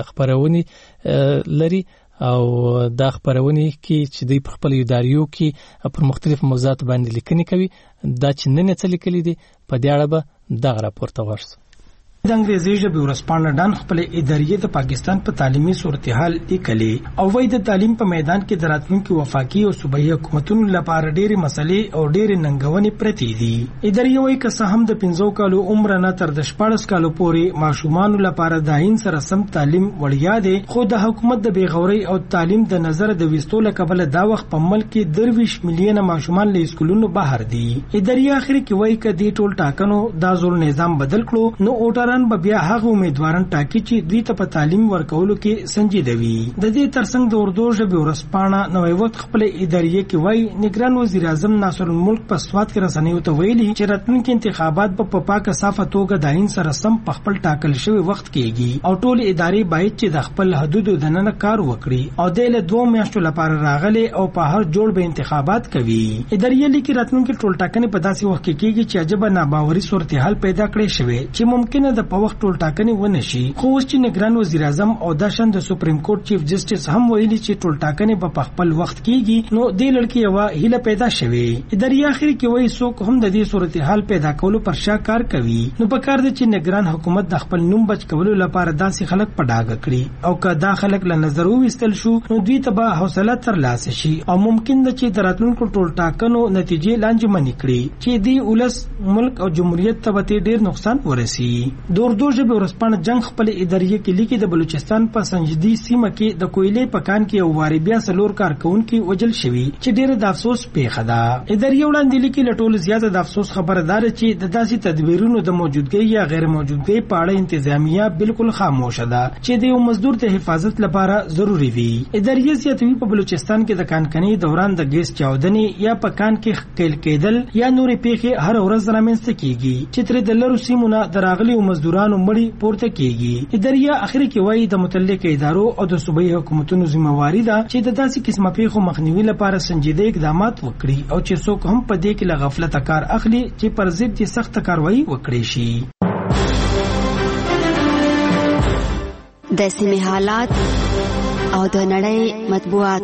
خبرونه لري او دا خبرونه کې چې دوی په خپل اداریو کې پر مختلف موضوعات باندې لیکنې کوي. دا چې نن څه لیکلي دي په دې اړه به دا راپورته ورسو. د انګریزي ژبې ورسپانه ډان خپل ادارې د پاکستان په تعلیمي صورتحال لیکلي او وایي د تعلیم په میدان کې د راتلونکي وفاقي او صوبایي حکومتونو لپاره ډېرې مسلې او ډېرې ننګونې پرتې دي. ادارې وایي که څه هم د پنځو کالو عمر نه تر د شپاړس کالو پورې ماشومانو لپاره د عین سره سم تعلیم وړیا دی خو د حکومت د بېغورۍ او تعلیم د نظر د ویستو له کبله دا وخت په ملک کې درویش میلیونه ماشومان له سکولونو بهر دي. ادارې اخر کې وایي که دې ټول ټاکنو دا زول نظام بدل کړو نو اوټر به بیا هغه امیدواران ټاکي چې دوی ته په تعلیم ورکولو کې سنجیده وي. د دې ترڅنګ د اردو ژبې ورسپانه نوې وخت خپل ادارې کې وایي نگران وزیر اعظم ناصر الملک په سوات کې رسنیو ته ویلي چې راتلونکي انتخابات به په پاکه صافه توګه د عین سره سم په خپل ټاکل شوی وخت کېږي او ټول ادارې باید چې د خپل حدودو د نن کار وکړي او د له دوه میاشتو لپاره راغلي او په هر جوړ به انتخابات کوي. ادارې لیکي راتلونکي ټول ټاکنې په داسې وخت کې کېږي چې عجبه ناباوري صورتحال پیدا کړي شوی چې ممکنه د ډیر په وخت ټول ټاکنې ونه شي. خو اوس چې نگران وزیر اعظم او د شان د سپریم کورټ چیف جسټس هم ویلي چې ټول ټاکنې په خپل وخت کیږي، نو د لړکی یو هیله پیدا شوه. اداري اخر کې وایي څوک هم د دې صورتحال پیدا کولو پر شا کار کوي، نو په کار د چې نگران حکومت د خپل نوم بچ کولو لپاره داسې خلک په ډاګه کړي، او که دا خلک له نظر وویستل شو نو دوی ته به حوصله ترلاسه شي او ممکن ده چې د راتلونکو ټول ټاکنو نتیجې لانجمنې کړي چې د ولس ملک او جمهوریت ته به ډیر نقصان ورسي. د اردو ژبې ورځپاڼه جنګ خپل اداریه کې لیکي د بلوچستان په سنجدي سیمه کې د کویلې په کان کې یو واري بیا څلور کارکونکي وجل شوي چې ډیره د افسوس پیښه ده. اداریه وړاندې لیکي له ټولو زیاته د افسوس خبره ده چې د داسې تدبیرونو د موجودګۍ یا غیر موجودګۍ په اړه انتظامیه بالکل خاموشه ده چې د یو مزدور د حفاظت لپاره ضروری وي. اداریه زیاتوي په بلوچستان کې د کانکنۍ دوران د ګیس چاودنې یا په کان کې ښکیل کېدل یا نورې پیښې هر ورځ رامنځته کیږي چې ترې د لرو سیمونه د راغلي مزدورانو مړي پورته کیږي. اداریه اخر کې وایي د متعلق ادارو او د صوبایي حکومتونو ذمہواری ده چې د داسې قسمه پیښو مخنیوي لپاره سنجیده اقدامات وکړي او چې څوک هم په دې کې له غفلت کار اخلي چې پر ضد یې سخت کاروایی وکړي شي. د سیمې حالات او د نړۍ مطبوعات.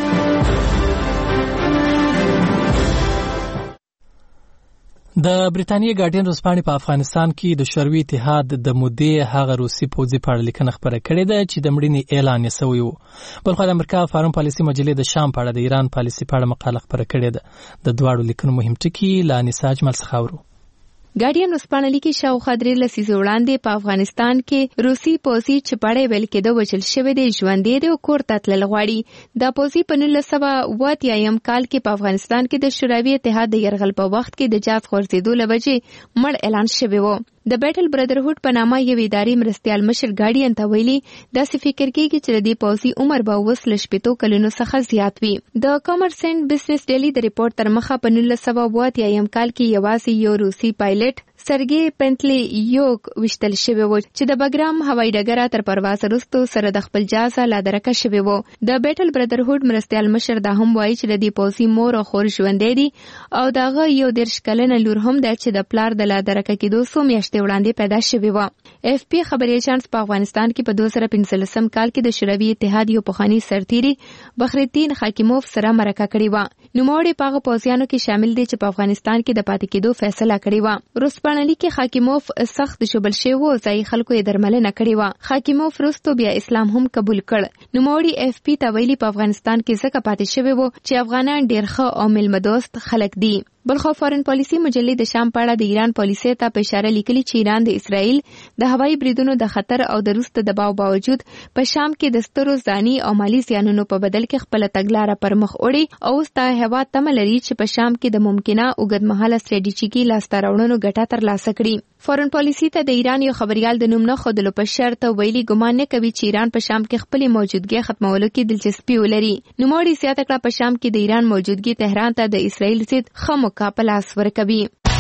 د بریتانیې ګارډین ورځپاڼې په افغانستان کې د شوروي اتحاد د مودې هغه روسي پوځي په اړه لیکنه خپره کړې ده چې د مړینې اعلان یې شوی و. بلخو د امریکا فارم پالیسي مجلې د شام په اړه د ایران پالیسي په اړه مقاله خپره کړې ده. د دواړو لیکنو مهم ټکي لا نساج مل څخه اورو. ګارډین وسپانه لیکي شاوخوا درې لسیزې وړاندې په افغانستان کې روسي پوځي چپاړې ویل کېده وچل شوی دی ژوندې دی او کور ته تلل غواړي. دا پوځي په نولس سوه اوه اتیایم کال کې په افغانستان کې د شوروي اتحاد د یرغل په وخت کې د جاز غورځېدو له وجې مړ اعلان شوی و. د بیټل برادرهوډ په نامه یو اداري مرستیال مشر ګارډین ته ویلي داسې فکر کېږي چې د دې پوځي عمر به اوس له شپېتو کلونو څخه زیات وي. د کامرس اینډ بزنس ډیلی د ریپورت تر مخه په نولس سوه اوه اتیایم کال کې یوازې یو روسي پایلټ سرګي پنتلی یوک وشتل شوی و چې د بګرام هوایي ډګر تر پرواز وروسته سره د خپل جازه لادرکه شوی و. د بیټل برادرهوډ مرستیال مشر دا هم وایي چې د دې پوځي مور او خور ژوندې دي او دغه یو دېرش کلنه لور هم ده چې د پلار د لادرکه کېدو څو میاشتې وړاندې پیدا شوی و. اف پی خبري ایجنټس په افغانستان کې په دوه زره پنځلسم کال کې د شوروي اتحاد یو پخوانی سرتیری بخرالدین خاکیموف سره مرکه کړې و. نوموړی په هغه پوځیانو کې شامل دی چې په افغانستان کې د پاتې کېدو فیصله کړې و. روسپانلی کې خاکیموف سخت ژوبل شوی و، ځای خلکو یې درملنه کړې و. خاکیموف وروسته بیا اسلام هم قبول کړ. نوموړی اف پی ته ویلي په افغانستان کې ځکه پاتې شوی و چې افغانان ډېر ښه او میلمه دوست خلک دي. بلخو فارن پالیسی مجلې د شام په اړه د ایران پالیسي ته په اشاره لیکلي چې ایران د اسرائیل د هوایي بریدونو د خطر او د روسته دباو باوجود په شام کې د سترو ځاني او مالی زیانونو په بدل کې خپل تګلاره پر مخ وړي او اوس د هیواد تمه لري چې په شام کې د ممکنه اوږدمهاله ستراتیژیکي لاسته راوړنو ګټه ترلاسه کړي. فارن پالیسی ته د ایران یو خبريال د نوم نه خودلو په شرط ویلي ګمان نه کوي چې ایران په شام کې خپل موجودګي ختمولو کې دلچسپي ولري. نوموړي زیاته کړه په شام کې د ایران موجودګي تهران ته د اسرائیل ضد ښه مقابله اسور کوي.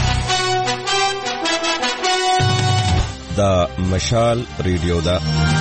دا مشال ریډیو دا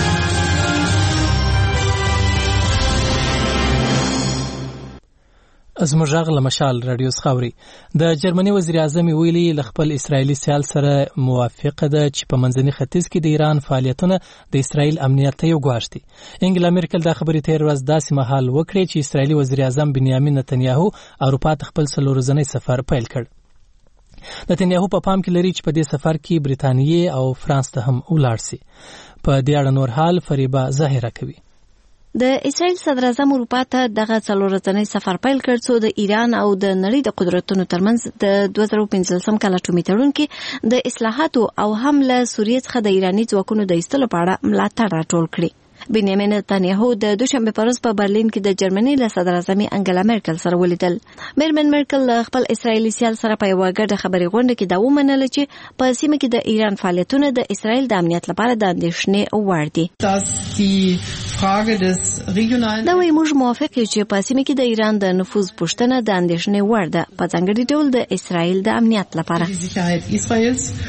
زموږ غږ له مشال رادیو څخه د جرمني وزیر اعظم ویلي له خپل اسرایلی سیال سره موافقه ده چې په منځني ختیځ کې د ایران فعالیتونه د اسرایل امنیت ته یو ګواښ دي. انګلا میرکل دا خبرې تیر ورځ داسې مهال وکړې چې اسرایلی وزیر اعظم بنیامین نتنیاهو اروپا ته خپل څلور ورځنی سفر پیل کړ. نتنیاهو په پام کې لري چې په دې سفر کې بریتانیې او فرانس ته هم ولاړ سي. په دې اړه نور حال فریبا ظاهره کوي. د اسرائیل صدر اعظم اروپا ته دغه څلور ورځنی سفر پیل کړ څو د ایران او د نړۍ د قدرتونو ترمنځ د دوه زره پنځلسم کال اټومي تړون کې د اصلاحاتو او هم له سوریې څخه د ایراني ځواکونو د ایستلو په اړه ملاتړ راټول کړي. بنیامین نتنیاهو د دوشنبه په ورځ په برلین کې د جرمني له صدر اعظم انګلا میرکل سره ولیدل. میرمن میرکل خپل اسرایلی سیال سره په یو ګډه خبري غونډه کې دا ومنله چې په سیمه کې د ایران فعالیتونه د اسرایل د امنیت لپاره د اندېښنې وړ دي. دا وایي موږ موافق یو چې په سیمه کې د ایران د نفوذ پوښتنه د اندېښنې وړ ده، په ځانګړي ډول د اسرایل د امنیت لپاره.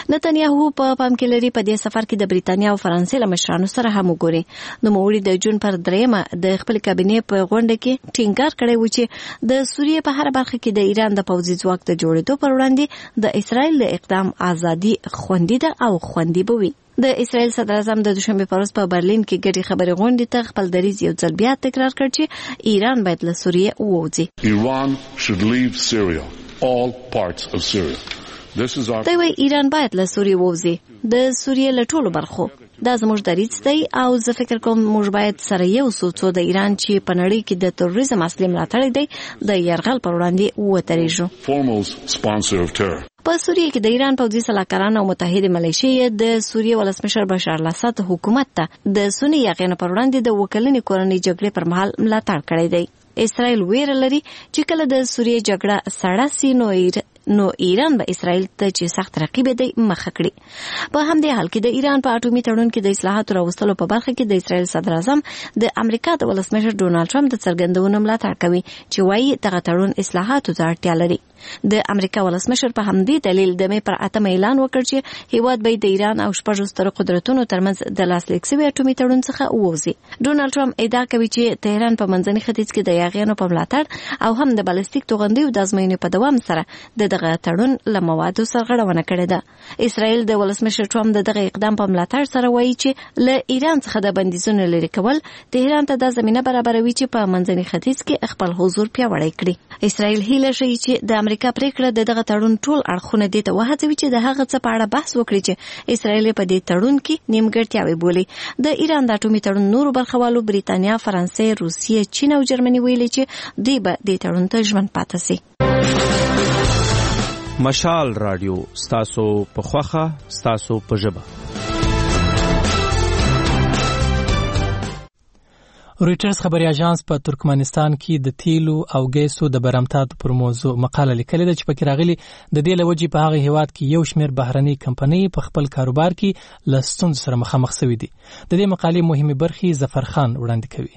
نتنیاهو په پام کې لري په دې سفر کې د بریتانیا او فرانسې له مشرانو سره هم وګوري. نوموړي د جون پر دریمه د خپل کابینې په غونډه کې ټینګار کړی و چې د سوریې په هر برخه کې د ایران د پوځي ځواک د جوړېدو پر وړاندې د اسرائیل د اقدام ازادي خوندي ده او خوندي به وي. د اسرائیل صدر اعظم د دوشنبه په ورځ په برلین کې ګډي خبري غونډې ته خپل دریځ یو ځل بیا تکرار کړ چې ایران باید له سوریې ووځي. Iran should leave Syria, all parts of Syria. This is our دوی ایران باید له سوریې ووځي، د سوریې له ټولو برخو. دا زموږ دریځ دی او زه فکر کوم موږ باید سره یو سوچو د ایران چې په نړۍ کې د تروریزم اصلي ملاتړی دی د یرغل پر وړاندې ودرېږو. foremost sponsor of terror. په سوریه کې د ایران پوځي سلاکاران او متحده ملیشې د سوریه ولسمشر بشار الاسد حکومت ته د سنی یقین پر وړاندې د وکلنې کورنۍ جګړې پر مهال ملاتړ کړی دی. اسرائیل ویره لري چې کله د سوریه جګړه سړه سي نو ایر نو ایران به اسرائیل ته چې سخت رقیب دی مخه کړي. په همدې حال کې د ایران په اټومي تړون کې د اصلاحاتو راوستلو په برخه کې د اسرائیل صدر اعظم د امریکا د ولسمشر ډونالد ټرمپ د څرګندونو ملاتړ کوي چې وایي دغه تړون اصلاحاتو ته اړتیا لري. د امریکا ولسمشر په همدې دلیل د مې پر اتمه اعلان وکړ چې هیواد به د ایران او شپږو سترو قدرتونو ترمنځ د لاسلیک شوي اټومي تړون څخه ووځي. ډونالد ټرمپ ادعا کوي چې تهران په منځني ختیځ کې د یاغیانو په ملاتړ او هم د بالستیک توغندیو د ازموینې په دوام سره د دغه تړون له موادو سرغړونه کړې ده. اسرائیل د ولسمشر ټرمپ د دغه اقدام په ملاتړ سره وایي چې له ایران څخه د بندیزونو لرې کول تهران ته د زمینه برابروي چې په منځني ختیځ کې خپل حضور پیاوړی کړي. اسرائیل هیله کوي چې د امریکا پریکړه د دغه تړون ټول اړخونه دې ته وهڅوي چې د هغه څه په اړه بحث وکړي چې اسرائیل په دې تړون کې نیمګړتیاوې بولي. د ایران د اټومي تړون نورو برخوالو بریتانیا، فرانسې، روسیې، چین او جرمني ویلي چې دوی به دې تړون ته ژمن پاتې سي. مشال رادیو ستاسو په خوخه ستاسو په ژبه. رويټرز خبري اژانس په ترکمنستان کې د تیلو او ګیسو د برآمداتو پر موضوع مقاله لیکلې ده چې پکې راغلي د دې لوجې په هغه هیواد کې یو شمېر بهرنۍ کمپنۍ په خپل کاروبار کې له ستونزو سره مخامخ شوي دي. د دې مقالې مهمه برخې ظفر خان وړاندې کوي.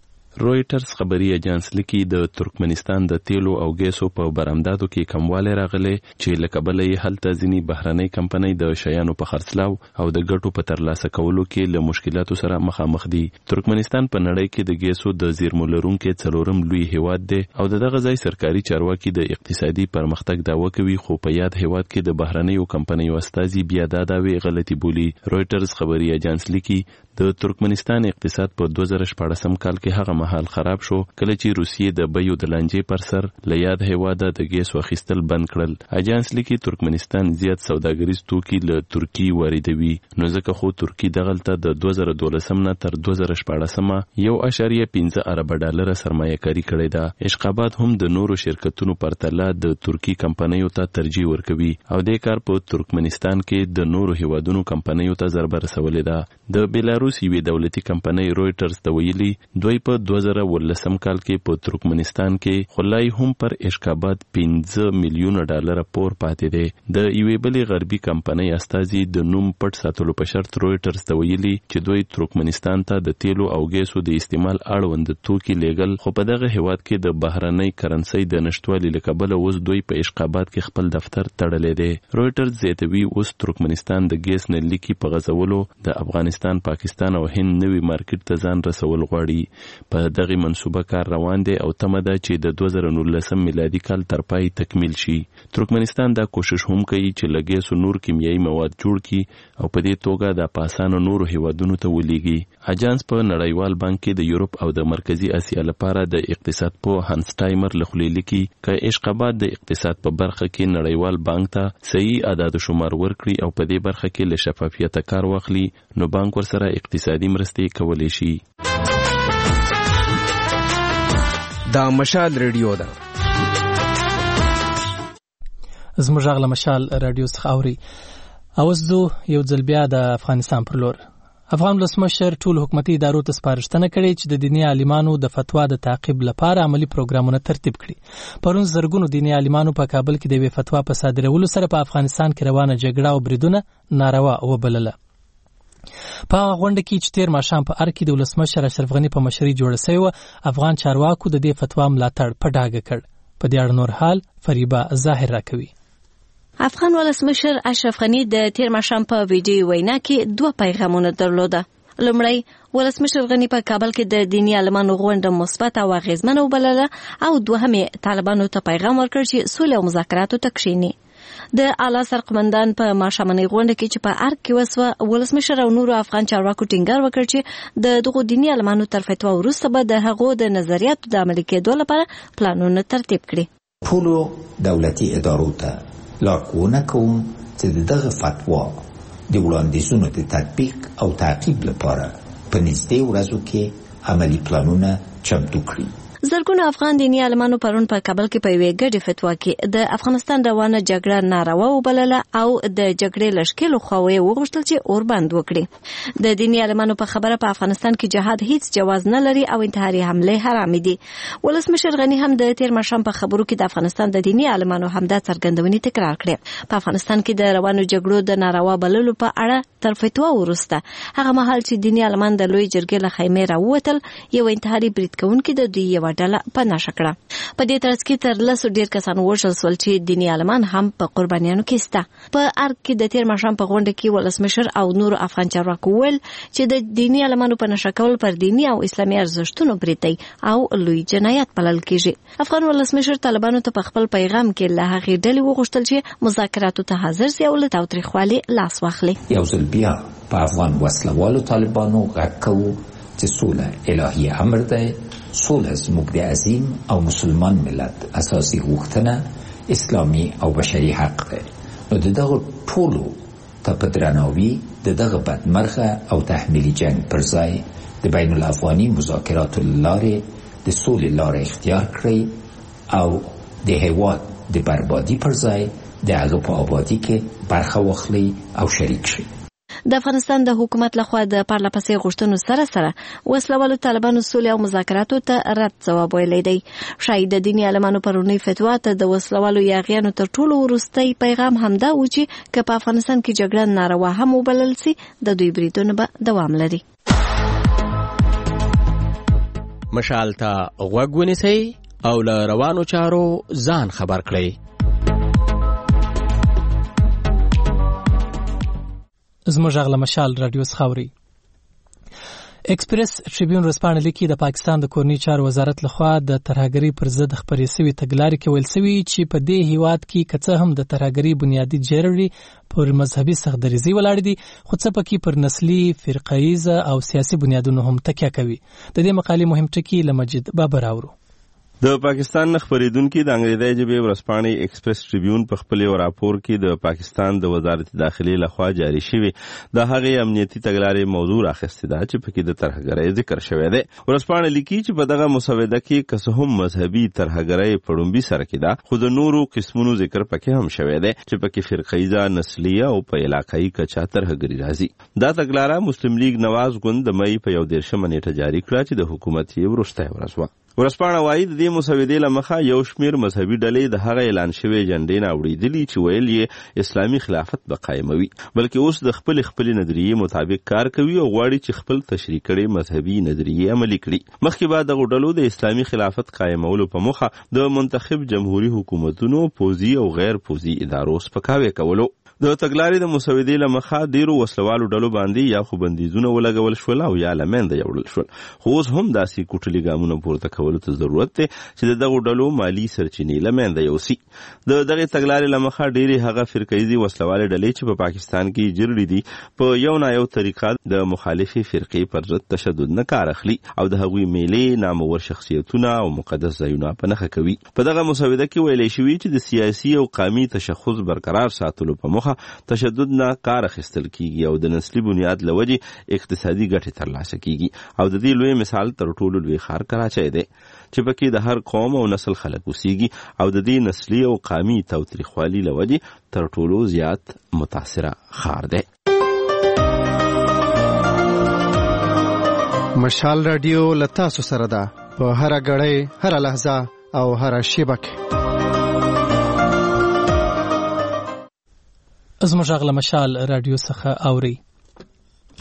رويټرز خبري اژانس لیکي د ترکمنستان د تیلو او ګیسو په برآمداتو کې کموالی راغلی چې له کبله یې هلته ځینې بهرنۍ کمپنۍ د شیانو په خرڅلاو او د ګټو په ترلاسه کولو کې له مشکلاتو سره مخامخ دي. ترکمنستان په نړۍ کې د ګیسو د زیرمو لرونکي څلورم لوی هیواد دی او د دغه ځای سرکاري چارواکي د اقتصادي پرمختګ دعوه کوي، خو په یاد هیواد کې د بهرنیو کمپنیو استازي بیا دا دعوی غلطي بولي. رويټرز خبري اژانس لیکي د ترکمنستان اقتصاد په دوه زره شپاړسم کال کې هغه مهال خراب شو کله چې روسیې د بیو د لانجې پر سر له یاد هیواده د ګیسو اخیستل بند کړل. اژانس لیکي ترکمنستان زیات سوداګریز توکي له ترکی واردوي، نو ځکه خو ترکی دغلته د دوه زره دولسم نه تر دوه زره شپاړسم یو اشاریه پنځه ارب ډالر سرمایه کاری کړې ده. اشقابات هم د نورو شرکتونو پرتله د ترکی کمپنیو ته ترجیح ورکوي او د کار په ترکمنستان کې د نورو هیوادونو کمپنیو ته ضربه رسولې ده. د بیلاروس یوې دولتي کمپنۍ رويټرز ته ویلي دوی په دوه زره ولسم کال کې په ترکمنستان کې خلای هم پر اشقابات پنځه میلیونه ډالر پور پاتې دي. د یوې بلې غربي کمپنۍ استازي د نوم پټ ساتلو په شرط رويټرز ته ویلي چې دوی ترکمنستان ته د تیلو او ګیسو د استعمال اړوند توکي لیږل، خو په دغه هیواد کې د بهرنۍ کرنسۍ د نشټوالي له کبله اوس دوی په اشقابات کې خپل دفتر تړلی دی. رويټرز زیاتوي اوس ترکمنستان د ګیس نه لیکي په غځولو د افغانستان، پاکستان او هند نوي مارکیټ ته ځان رسول غواړي. په دغه منصوبه کار روان دی او تمه ده چې د دوه زره نولسم میلادي کال تر پای تکمیل شي. ترکمنستان دا کوشش هم کوي چې له ګیسو نور کیمیاوي مواد جوړ کړي او په دې توګه د پاسانو نورو هیوادونو ته ولېږي. اژانس په نړیوال بانک کې د یورپ او د مرکزی اسیا لپاره د اقتصاد په هانس ټایمر لخوا لیکي چې اشقابات د اقتصاد په برخه کې نړیوال بانک ته صحیح اعداد شمار ورکړي او په دې برخه کې له شفافیت کار واخلي، نو بانک ورسره اقتصادي مرستې کولی شي. دا مشال ریډیو ده. زموږ غږ له مشال رادیو څخه اوري. اوس زه یو ځل بیا د افغانستان پر لور. افغان ولسمشر ټول حکومتي ادارو ته سپارښتنه کړې چې د دیني عالمانو د فتوا د تعقیب لپاره عملی پروګرامونه ترتیب کړي. پرون زرګونو دیني عالمانو په کابل کې د یوې فتوا په صادرولو سره په افغانستان کې روانه جګړه او بریدونه ناروا وبلله. په غونډه کې چې تیر ماښام په ار کې د ولسمشر اشرف غني په مشرۍ جوړه شوې وه، افغان چارواکو د دې فتوا ملاتړ په ډاګه کړ. په دې اړه نور حال فریبه ظاهر راکوي. افغان ولسمشر اشرف غنی د تیر ماښام په ویډیو وینا کې دوه پیغامونه درلوده. لومړی، ولسمشر غنی په کابل کې د دیني عالمانو غونډه مثبت او اغیزمنه وبلله، او دوهم طالبانو ته پیغام ورکړ چې سولې او مذاکراتو ته کښیني. د اعلی سرقمندان په ماښامنۍ غونډه کې چې په ارګ کې وسوه، ولسمشر او نورو افغان چارواکو ټینګار وکړ چې د دغو دیني عالمانو تر فتوا وروسته به د هغو د نظریاتو د عملي کېدو لپاره پلانونه ترتیب کړي. ټولو دولتي ادارو ته لارښوونه کوم چې د دغه فتوا د وړاندیزونو د تطبیق او تعقیب لپاره په نږدې ورځو کې عملي پلانونه چمتو کړي. زرګونو افغان دیني عالمانو پرون په کابل کې په یوې ګډې فتوا کې د افغانستان روانه جګړه ناروا وبلله او د جګړې لښکرو خواوې وغوښتل چې اور بند وکړي. د دیني عالمانو په خبره په افغانستان کې جهاد هیڅ جواز نه لري او انتحاري حمله حرام دي. ولسمشر غنی هم د تیر ماښام په خبرو کې د افغانستان د دیني عالمانو همدا څرګندونې تکرار کړې. په افغانستان کې د روانو جګړو د ناروا بللو په اړه تر فتوا وروسته هغه مهال چې دیني عالمان د لوی جرګې له خیمې راووتل، یو انتحاري برید کوونکي د دوی یو ډله په نشه کړه. په دې ترڅ کې تر لسو ډیر کسان وژل شول چې دیني عالمان هم په قربانیانو کې سته. په ارګ کې د تیر ماښام په غونډه کې ولسمشر او نورو افغان چارواکو ویل چې د دیني عالمانو په نشه کول پر دیني او اسلامي ارزښتونو برید دی او لوی جنایت بلل کیږي. افغان ولسمشر طالبانو ته په خپل پیغام کې له هغې ډلې وغوښتل چې مذاکراتو ته حاضر سي او له تاوتریخوالي لاس واخلي. یو ځل بیا په افغان وسلوالو طالبانو غږ کوو چې سوله الهي امر دی. سوله زموږ د عظیم او مسلمان ملت اساسي غوښتنه، اسلامي او بشري حق دی. نو د دغه ټولو ته په درناوي د دغه بدمرغه او تحمیلي جنګ پر ځای د بین الافغاني مذاکراتو لارې د سولې لاره اختیار کړئ او د هیواد د بربادي پر ځای د هغه په آبادي کې برخه واخلئ او شریک شئ. د افغانستان د حکومت لخوا د پرله پسې غوښتنو سره سره وسلوالو طالبانو سولې او مذاکراتو ته رد ځواب ویلی دی. ښایي د دیني عالمانو پرونۍ فتوا ته د وسلوالو یاغیانو تر ټولو وروستی پیغام همدا و چې که په افغانستان کې جګړه ناروا هم وبلل سي، د دوی بریدونه به دوام لري. مشال ته غوږ ونیسئ او له روانو چارو ځان خبر کړئ. زموږ غږ له مشال رادیو څخه اورئ. ایکسپریس ټریبیون ورځپاڼه لیکي د پاکستان د کورني چارو وزارت لخوا د ترهګرۍ پر ضد خپرې سوي تګلارې کې ویل سوي چې په دې هیواد کې که څه هم د ترهګرۍ بنیادي جوړې پر مذهبي سختدریزي ولاړې دي، خو څه پکې پر نسلي، فرقهیزه او سیاسي بنیادونو هم تکیه کوي. د دې مقالې مهم ټکي له مجید بابر اورو. د پاکستان خبرېدونکو د انګریزي ژبې ورځپاڼې ایکسپریس ټریبیون په خپل راپور کې د پاکستان د وزارت داخلي لخوا جاری شوی د هغې امنیتي تګلارې موضوع راخسته ده چې پکې د ترهګرۍ ذکر شوی دی. ورځپاڼه لیکي چې په دغه مسوده کې که څه هم مذهبي ترهګرۍ په لومړي سر کې ده، خو د نورو قسمونو ذکر پکې هم شوی دی چې پکې فرقهیزه، نسلیه او په علاقایي کچه ترهګري راځي. دا تګلاره مسلم لیگ نواز ګوند د مئی په یو دېرشمه نیټه جاری کړه چې د حکومت یې وروستی ورځ وه. ورځپاڼه وایي د دې مسودې له مخه یو شمېر مذهبي ډلې د هغه اعلان شوی جنډې نه اوړېدلي چې ویل یې اسلامي خلافت به قایموي، بلکې اوس د خپل خپل نظریې مطابق کار کوي او غواړي چې خپل تشریح کړي مذهبي نظریې عملي کړي. مخکې به دغو ډلو د اسلامي خلافت قایمولو په موخه د منتخب جمهوري حکومتونو، پوځي او غیر پوځي ادارو سپکاوی کولو. د تګلارې د مسودې له مخه ډیرو وسلوالو ډلو باندې یا خو بندیزونه ولګول شول او یا له منځه یوړل شول، خو اوس هم داسې کوټلي ګامونه پورته کولو ته ضرورت دی چې د دغو ډلو مالي سرچینې له منځه یوسي. د دغې تګلارې له مخه ډیرې هغه فرقهیزې وسلوالې ډلې چې په پاکستان کې جوړې دي په یو نه یو طریقه د مخالفې فرقې پر ضد تشدد نه کار اخلي او د هغوی میلې، نامور شخصیتونه او مقدس ځایونه په نښه کوي. په دغه مسوده کې ویلی شوي چې د سیاسي او قومي تشخص برقرار ساتلو په موخه تشدد نه کار اخیستل کیږي او د نسلي بنیاد له وجې اقتصادي ګټې ترلاسه کیږي. او د دې لوی مثال تر ټولو لوی ښار کراچۍ دی چې پکې د هر قوم او نسل خلک اوسیږي او د دې نسلي او قومي تاوتریخوالي له وجې تر ټولو زیات متاثره ښار دی. مشال رادیو له تاسو سره ده په هره غړۍ، هره لحظه او هره شیبه کې. زموږ غږ له مشال رادیو څخه اورئ.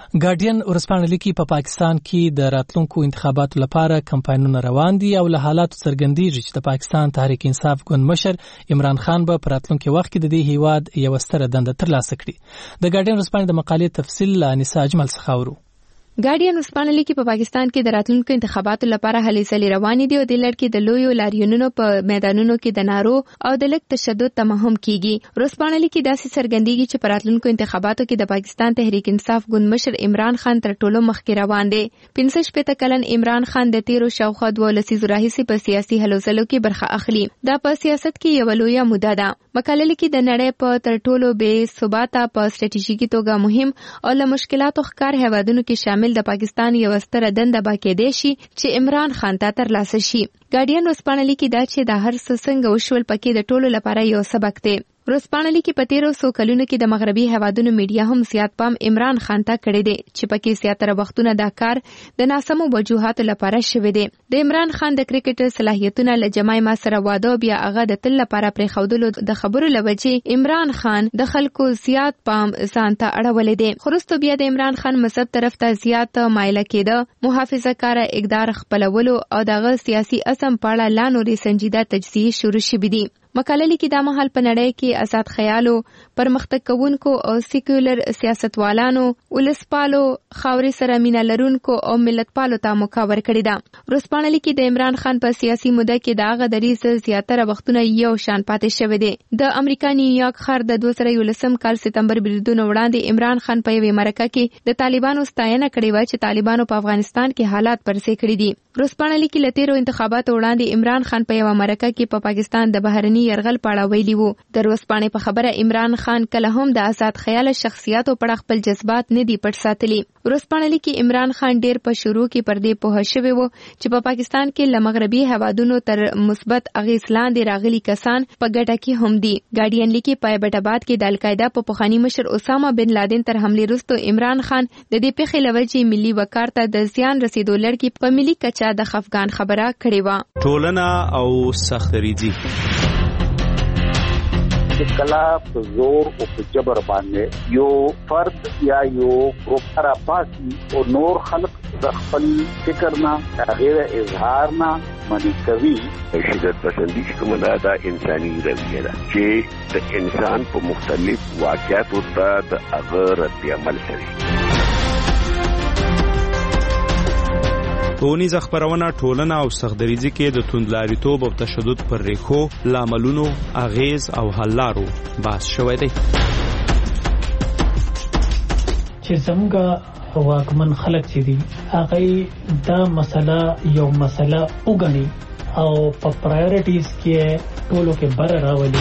ګارډین ورسپانه لیکي په پاکستان کې د راتلونکو انتخاباتو لپاره کمپاینونه روان دي او له حالاتو څرګندېږي چې د پاکستان تحریک انصاف ګوند مشر عمران خان به په راتلونکي وخت کې د دې هیواد یوه ستره دنده ترلاسه کړي. د ګارډین ورسپانه د مقالې تفصیل له انیسا اجمل څخه اورو. ګارډین ورسپانه لیکي په پاکستان کې د راتلونکو انتخاباتو لپاره هلې ځلې روانې دي او د لړ کې د لویو لاریونونو په میدانونو کې د نارو او د لږ تشدد تمهم کیږي. ورسپانه لیکي داسې څرګندېږي چې په راتلونکو انتخاباتو کې د پاکستان تحریک انصاف ګوند مشر عمران خان تر ټولو مخکې روان دی. پنځه شپېته کلن عمران خان د تیرو شاوخوا دوه لسیزو راهیسې په سیاسي هلو ځلو کې برخه اخلي. دا په سیاست کې یوه لویه موده ده. مقاله لیکي د نړۍ په تر ټولو بې ثباته په ستراتیژیکي توګه مهم او له مشکلاتو ښکار هیوادونو کې شامل د پاکستان یو ستره دنده به کېدای شي چې عمران خان ته ترلاسه شي. ګارډین ورسپانه لیکي دا چې د هر څه څنګه وشول پکې د ټولو لپاره یو سبق دی. ورسپانه لیکي په تیرو څو کلونو کې د مغربي هیوادونو میډیا هم زیات پام عمران خان ته کړی دی چې پکې زیاتره وختونه دا کار د ناسمو وجوهاتو لپاره شوی دی. د عمران خان د کرکټ صلاحیتونه له جماعي سره واده بیا هغه د تل لپاره پرې خودلو د خبرو لوجې عمران خان د خلکو زیات پام ځان ته اړولې دی. خو بیا د عمران خان مذهب طرف ته زیات مایله کېده، محافظه کاره اقدار خپلولو او دغه سیاسي عزم په اړه لا نورې سنجیده تجزیې شروع شوې دي. مقاله لیکي دا مهال په نړۍ کې آزاد خیالو، پرمختګ کوونکو او سیکولر سیاستوالانو، ولسپالو، خاورې سره مینه لرونکو او ملتپالو ته موقع ورکړې ده. ورسپانه لیکي د عمران خان په سیاسي موده کې د هغه دریځ زیاتره وختونه یو شان پاتې شوی دی. د امریکا نیویارک ښار د دوه زره یولسم کال سپتمبر بریدونو وړاندې عمران خان په یوې مرکه کې د طالبانو ستاینه کړې وه چې طالبانو په افغانستان کې حالات پرسې کړي دي. ورسپانه لیکي له تیرو انتخاباتو وړاندې عمران خان په یوه مرکه کې په پاکستان د بهرني یرغل په اړه ویلي وو. د ورسپانې په خبره عمران خان کله هم د آزاد خیاله شخصیاتو په اړه خپل جذبات نه دي پټ ساتلي. ورسپانه لیکي عمران خان ډیر په شروع کې پر دې پوه شوی و چې په پاکستان کې له مغربي هیوادونو تر مثبت اغېز لاندې راغلي کسان په ګټه کې هم دي. ګارډین لیکي په ایبټ آباد کې د القاعده په پخواني مشر اسامه بن لادن تر حملې وروسته عمران خان د دې پیښې له وجې ملي وقار ته د زیان رسیدو لړ کې په ملي کچه د خفګان خبره کړې وه. ټولنه او سختریزي کلا په زور او په جبر باندې یو فرد یا یو گروپ را پاسي او نور خلق د خپل فکر نه غیر اظهار نه منی کوي. شدت پسندی کومه دا انساني رویه ده چې د انسان په مختلف واقعاتو ته د هغه رد عمل کوي. ټولنیز خبرونه ټولنه او سختدریزي کې د توندلاریتوب او تشدد پر ریښو، لاملونو، اغیز او حل لارو بحث شوی دی. چې څنګه واکمن خلک چې دي هغه دا مسله یو مسله وګڼي او په پرایورټیز کې ټولو کې بر راولي.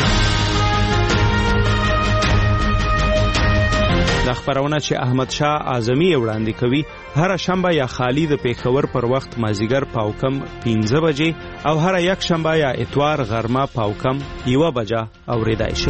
د خبرونه چې احمد شاه اعظمي وړاندې کوي هر شنبه یا خالی د پیښور پر وخت مازیګر پاوکم پنځه بجې او هر یک شنبه یا اتوار غرمه پاوکم یو بجه اوریدای شي.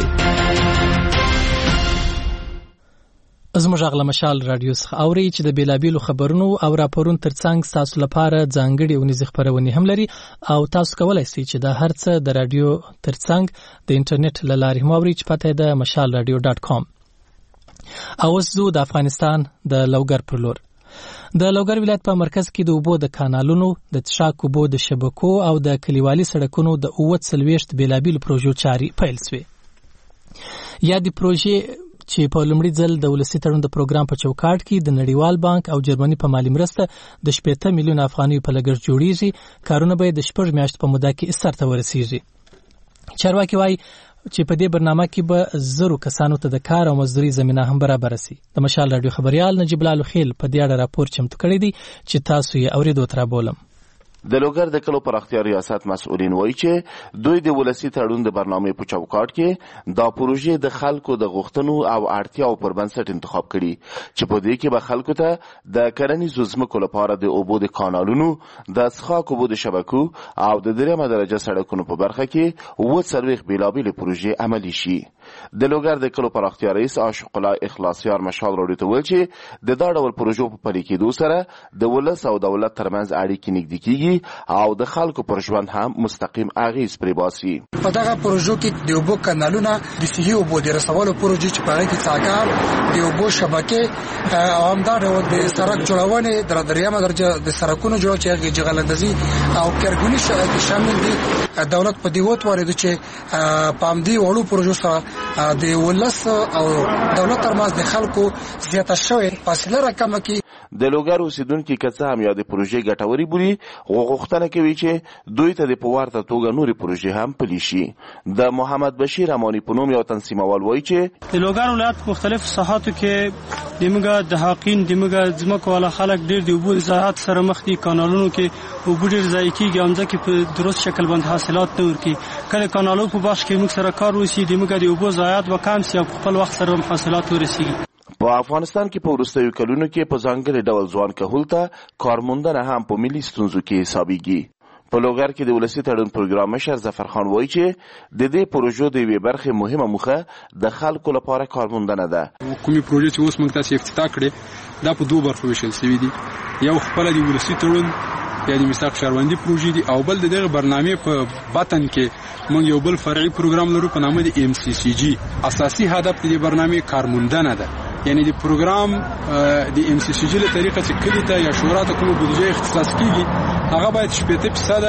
زموږ غلا مشال رادیو څخه اوري چې د بیلابیلو خبرونو او راپورونو ترڅنګ تاسو لپاره ځانګړي ونیز خبرونه هم لري او تاسو کولای شئ چې د هر څه د رادیو ترڅنګ د انټرنیټ لارې هم اوري چې پته ده مشال رادیو ډاټ کام. او زو د افغانستان د لوګر پر لور د لوګر ولایت په مرکز کې د اوبو د کانالونو د څښاک اوبو د شبکو او د کلیوالي سړکونو د اووه څلوېښت بیلابیلو پروژو چاري پیل شوې. یا د پروژې چې په لومړي ځل د ولسي تړون د پروګرام په چوکاټ کې د نړیوال بانک او جرمني په مالي مرسته د شپږ میلیون افغانیو په لګښت جوړیږي. کارونه به د شپږ میاشتو په موده کې سرته ورسیږي. چارواکي وايي چې په دې برنامه کې به زرو کسانو ته د کار او مزدوري زمينه هم برابر شي. د مشال رادیو خبريال نجیب لالو خیل په دې اړه راپور چمتو کړی دی چې تاسو یې اوریدو تر بولم. د لوګر د کلو پراختیا ریاست مسؤلین وایي چې دوی د ولسی تړون د برنامه په چوکاټ کې دا پروژې د خلکو د غوښتنو او اړتیاو پر بنسټ انتخاب کړي چې په دې کې به خلکو ته د کرنیزو ځمکو لپاره د اوبو د کانالونو، د څښاک اوبو د شبکو او د دریمه درجه سړکونو په برخه کې اووه څلوېښت بیلابیلې پروژې عملي شي. د لوګر د کلو پراختیا رئیس عاشق الله اخلاصیار مشال راډیو ته ویل چې د دا ډول پروژو په پلي کېدو سره د ولس او دولت ترمنځ اړیکې نږدې کیږي او د خلکو پر ژوند هم مستقیم اغیز پرې باسي. په دغه پروژو کې د اوبو کانالونه د صحي اوبو د رسولو پروژې چې په هغه کې څاګان د اوبو شبکې او همدا ډول د سړک جوړونې د دریمه درجه د سړکونو جوړول چې هغه جغلندزي او کارګونی شامل دي. دولت په دې وخت ورته چې پام دی وړو پروژو سره د ولس او دولت ترمنځ د خلکو زیاته شوې فاصله راکمه کی. د لوګر اوسیدونکو کڅه هم یاد پروژې ګټوري بولي غوښتنه کوي چې دوی ته د پوارته توګه نوري پروژې هم پلي شي. د محمد بشیر امانی په نوم یو تنظیموال وایي چې د لوګر ولایت په مختلفو ساحاتو کې دمګه د حقین دمګه ځمکو والا خلک ډېر د اوبو ضایعات سره مخ دي. کانالونو کې اوبه ډېر ضایع کیږي او ځکه په درست شکل باندې حاصلات نه ورکي. کله کانالو په بخش کې موږ سره کار وشي دمګه د اوبو ضایعات وکم سي او خپل وخت سره حاصلات ورسیږي. په افغانستان کې په وروستیو کلونو کې په ځانګړي ډول ځوان کهول ته کارموندنه هم په ملي ستونزو کې حسابيږي. په لوګر کې د ولسی تړون پروګرام مشر ظفر خان وایي چې د دې پروژو د یوې برخې مهمه موخه د خلکو لپاره کارموندنه ده. کومې پروژې چې اوس موږ تاسو افتتاح کړې دا په دوه برخو ویشل شوي دي. یو خپل د ولسی تړون یعنی میثاق شهروندي پروژې دي او بل دغه برنامه په باطن کې موږ یو بل فرعي پروګرام لرو په نامه د ام سی سی جی. اساسي هدف د برنامه کارموندنه ده. یعنی د پروګرام د ام سی سی جی له طریقه چې کلی ته یا شورا ته کوم بودیجه اختصاص کیږي هغه باید شپږ فیصد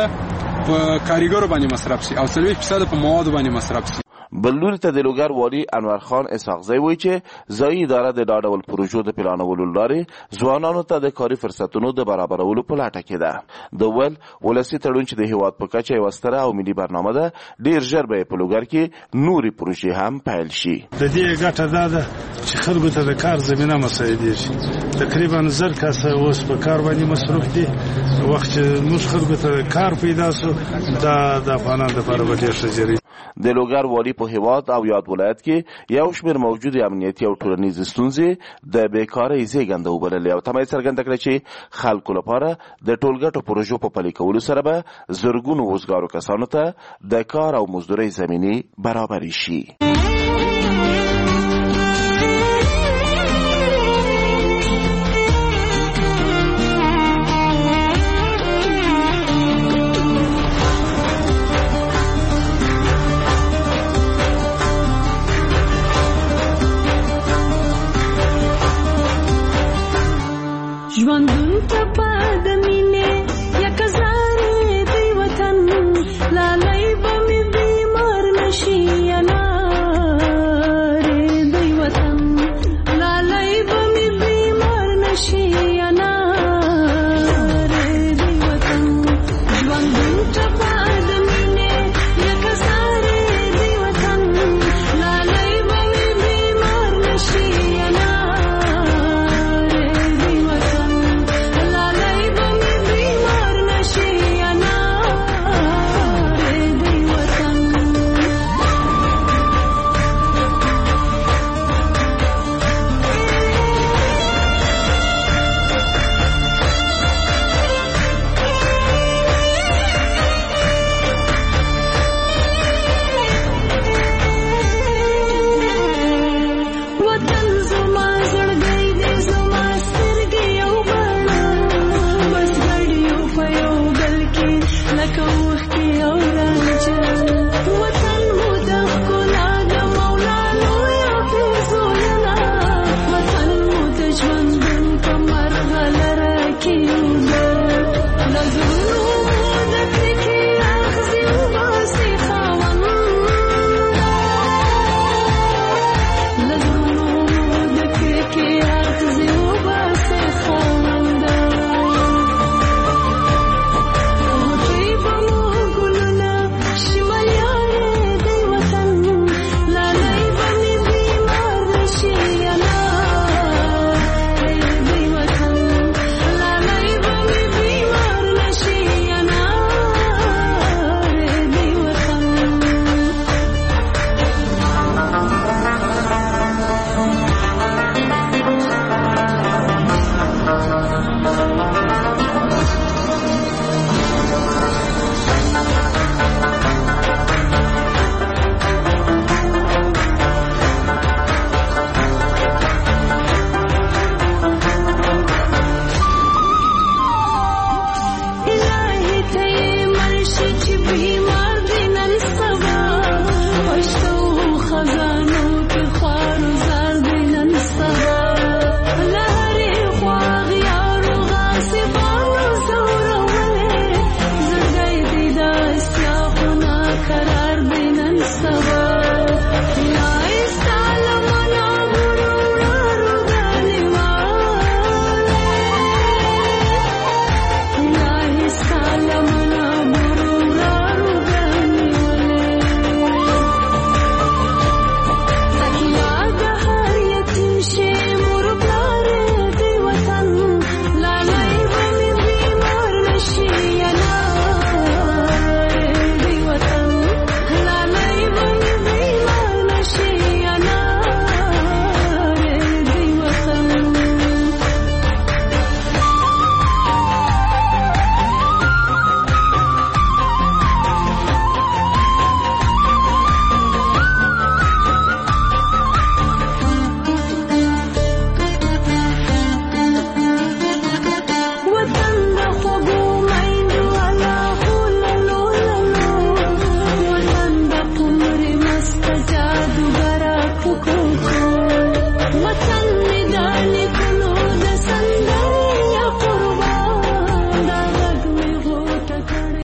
په کاریګرو باندې مصرف شي او څلور فیصد په موادو باندې مصرف شي. بلور ته د لوګر والی انور خان اسحاقزی وایي چې ځایي اداره د دا ډول پروژو د پلانولو لارې ځوانانو ته د کاري فرصتونو د برابرولو په لټه کې ده. د ول ولسی تړون چې د هیواد په کچه یوه ستره او ملي برنامه ده ډیر ژر به په لوګر کې نوري پروژې هم پیل شي. د دې ګټه دا ده چې خلکو ته د کار زمینه مساعدېږي. تقریبا زر کسه اوس په کار باندې مصروف دي. وخت چې موږ خلکو ته کار پیدا سو دا د افغانانو لپاره به ډېر ښه جري. د لوګر والی په هیواد او یاد ولایت کې یو شمېر موجودې امنیتي او ټولنیزې ستونزې د بیکارۍ زېږنده وبللې او تمه یې څرګنده کړه چې خلکو لپاره د ټولګټو پروژو په پلي کولو سره به زرګونو وزګارو کسانو ته د کار او مزدورۍ زمینې برابرې شي.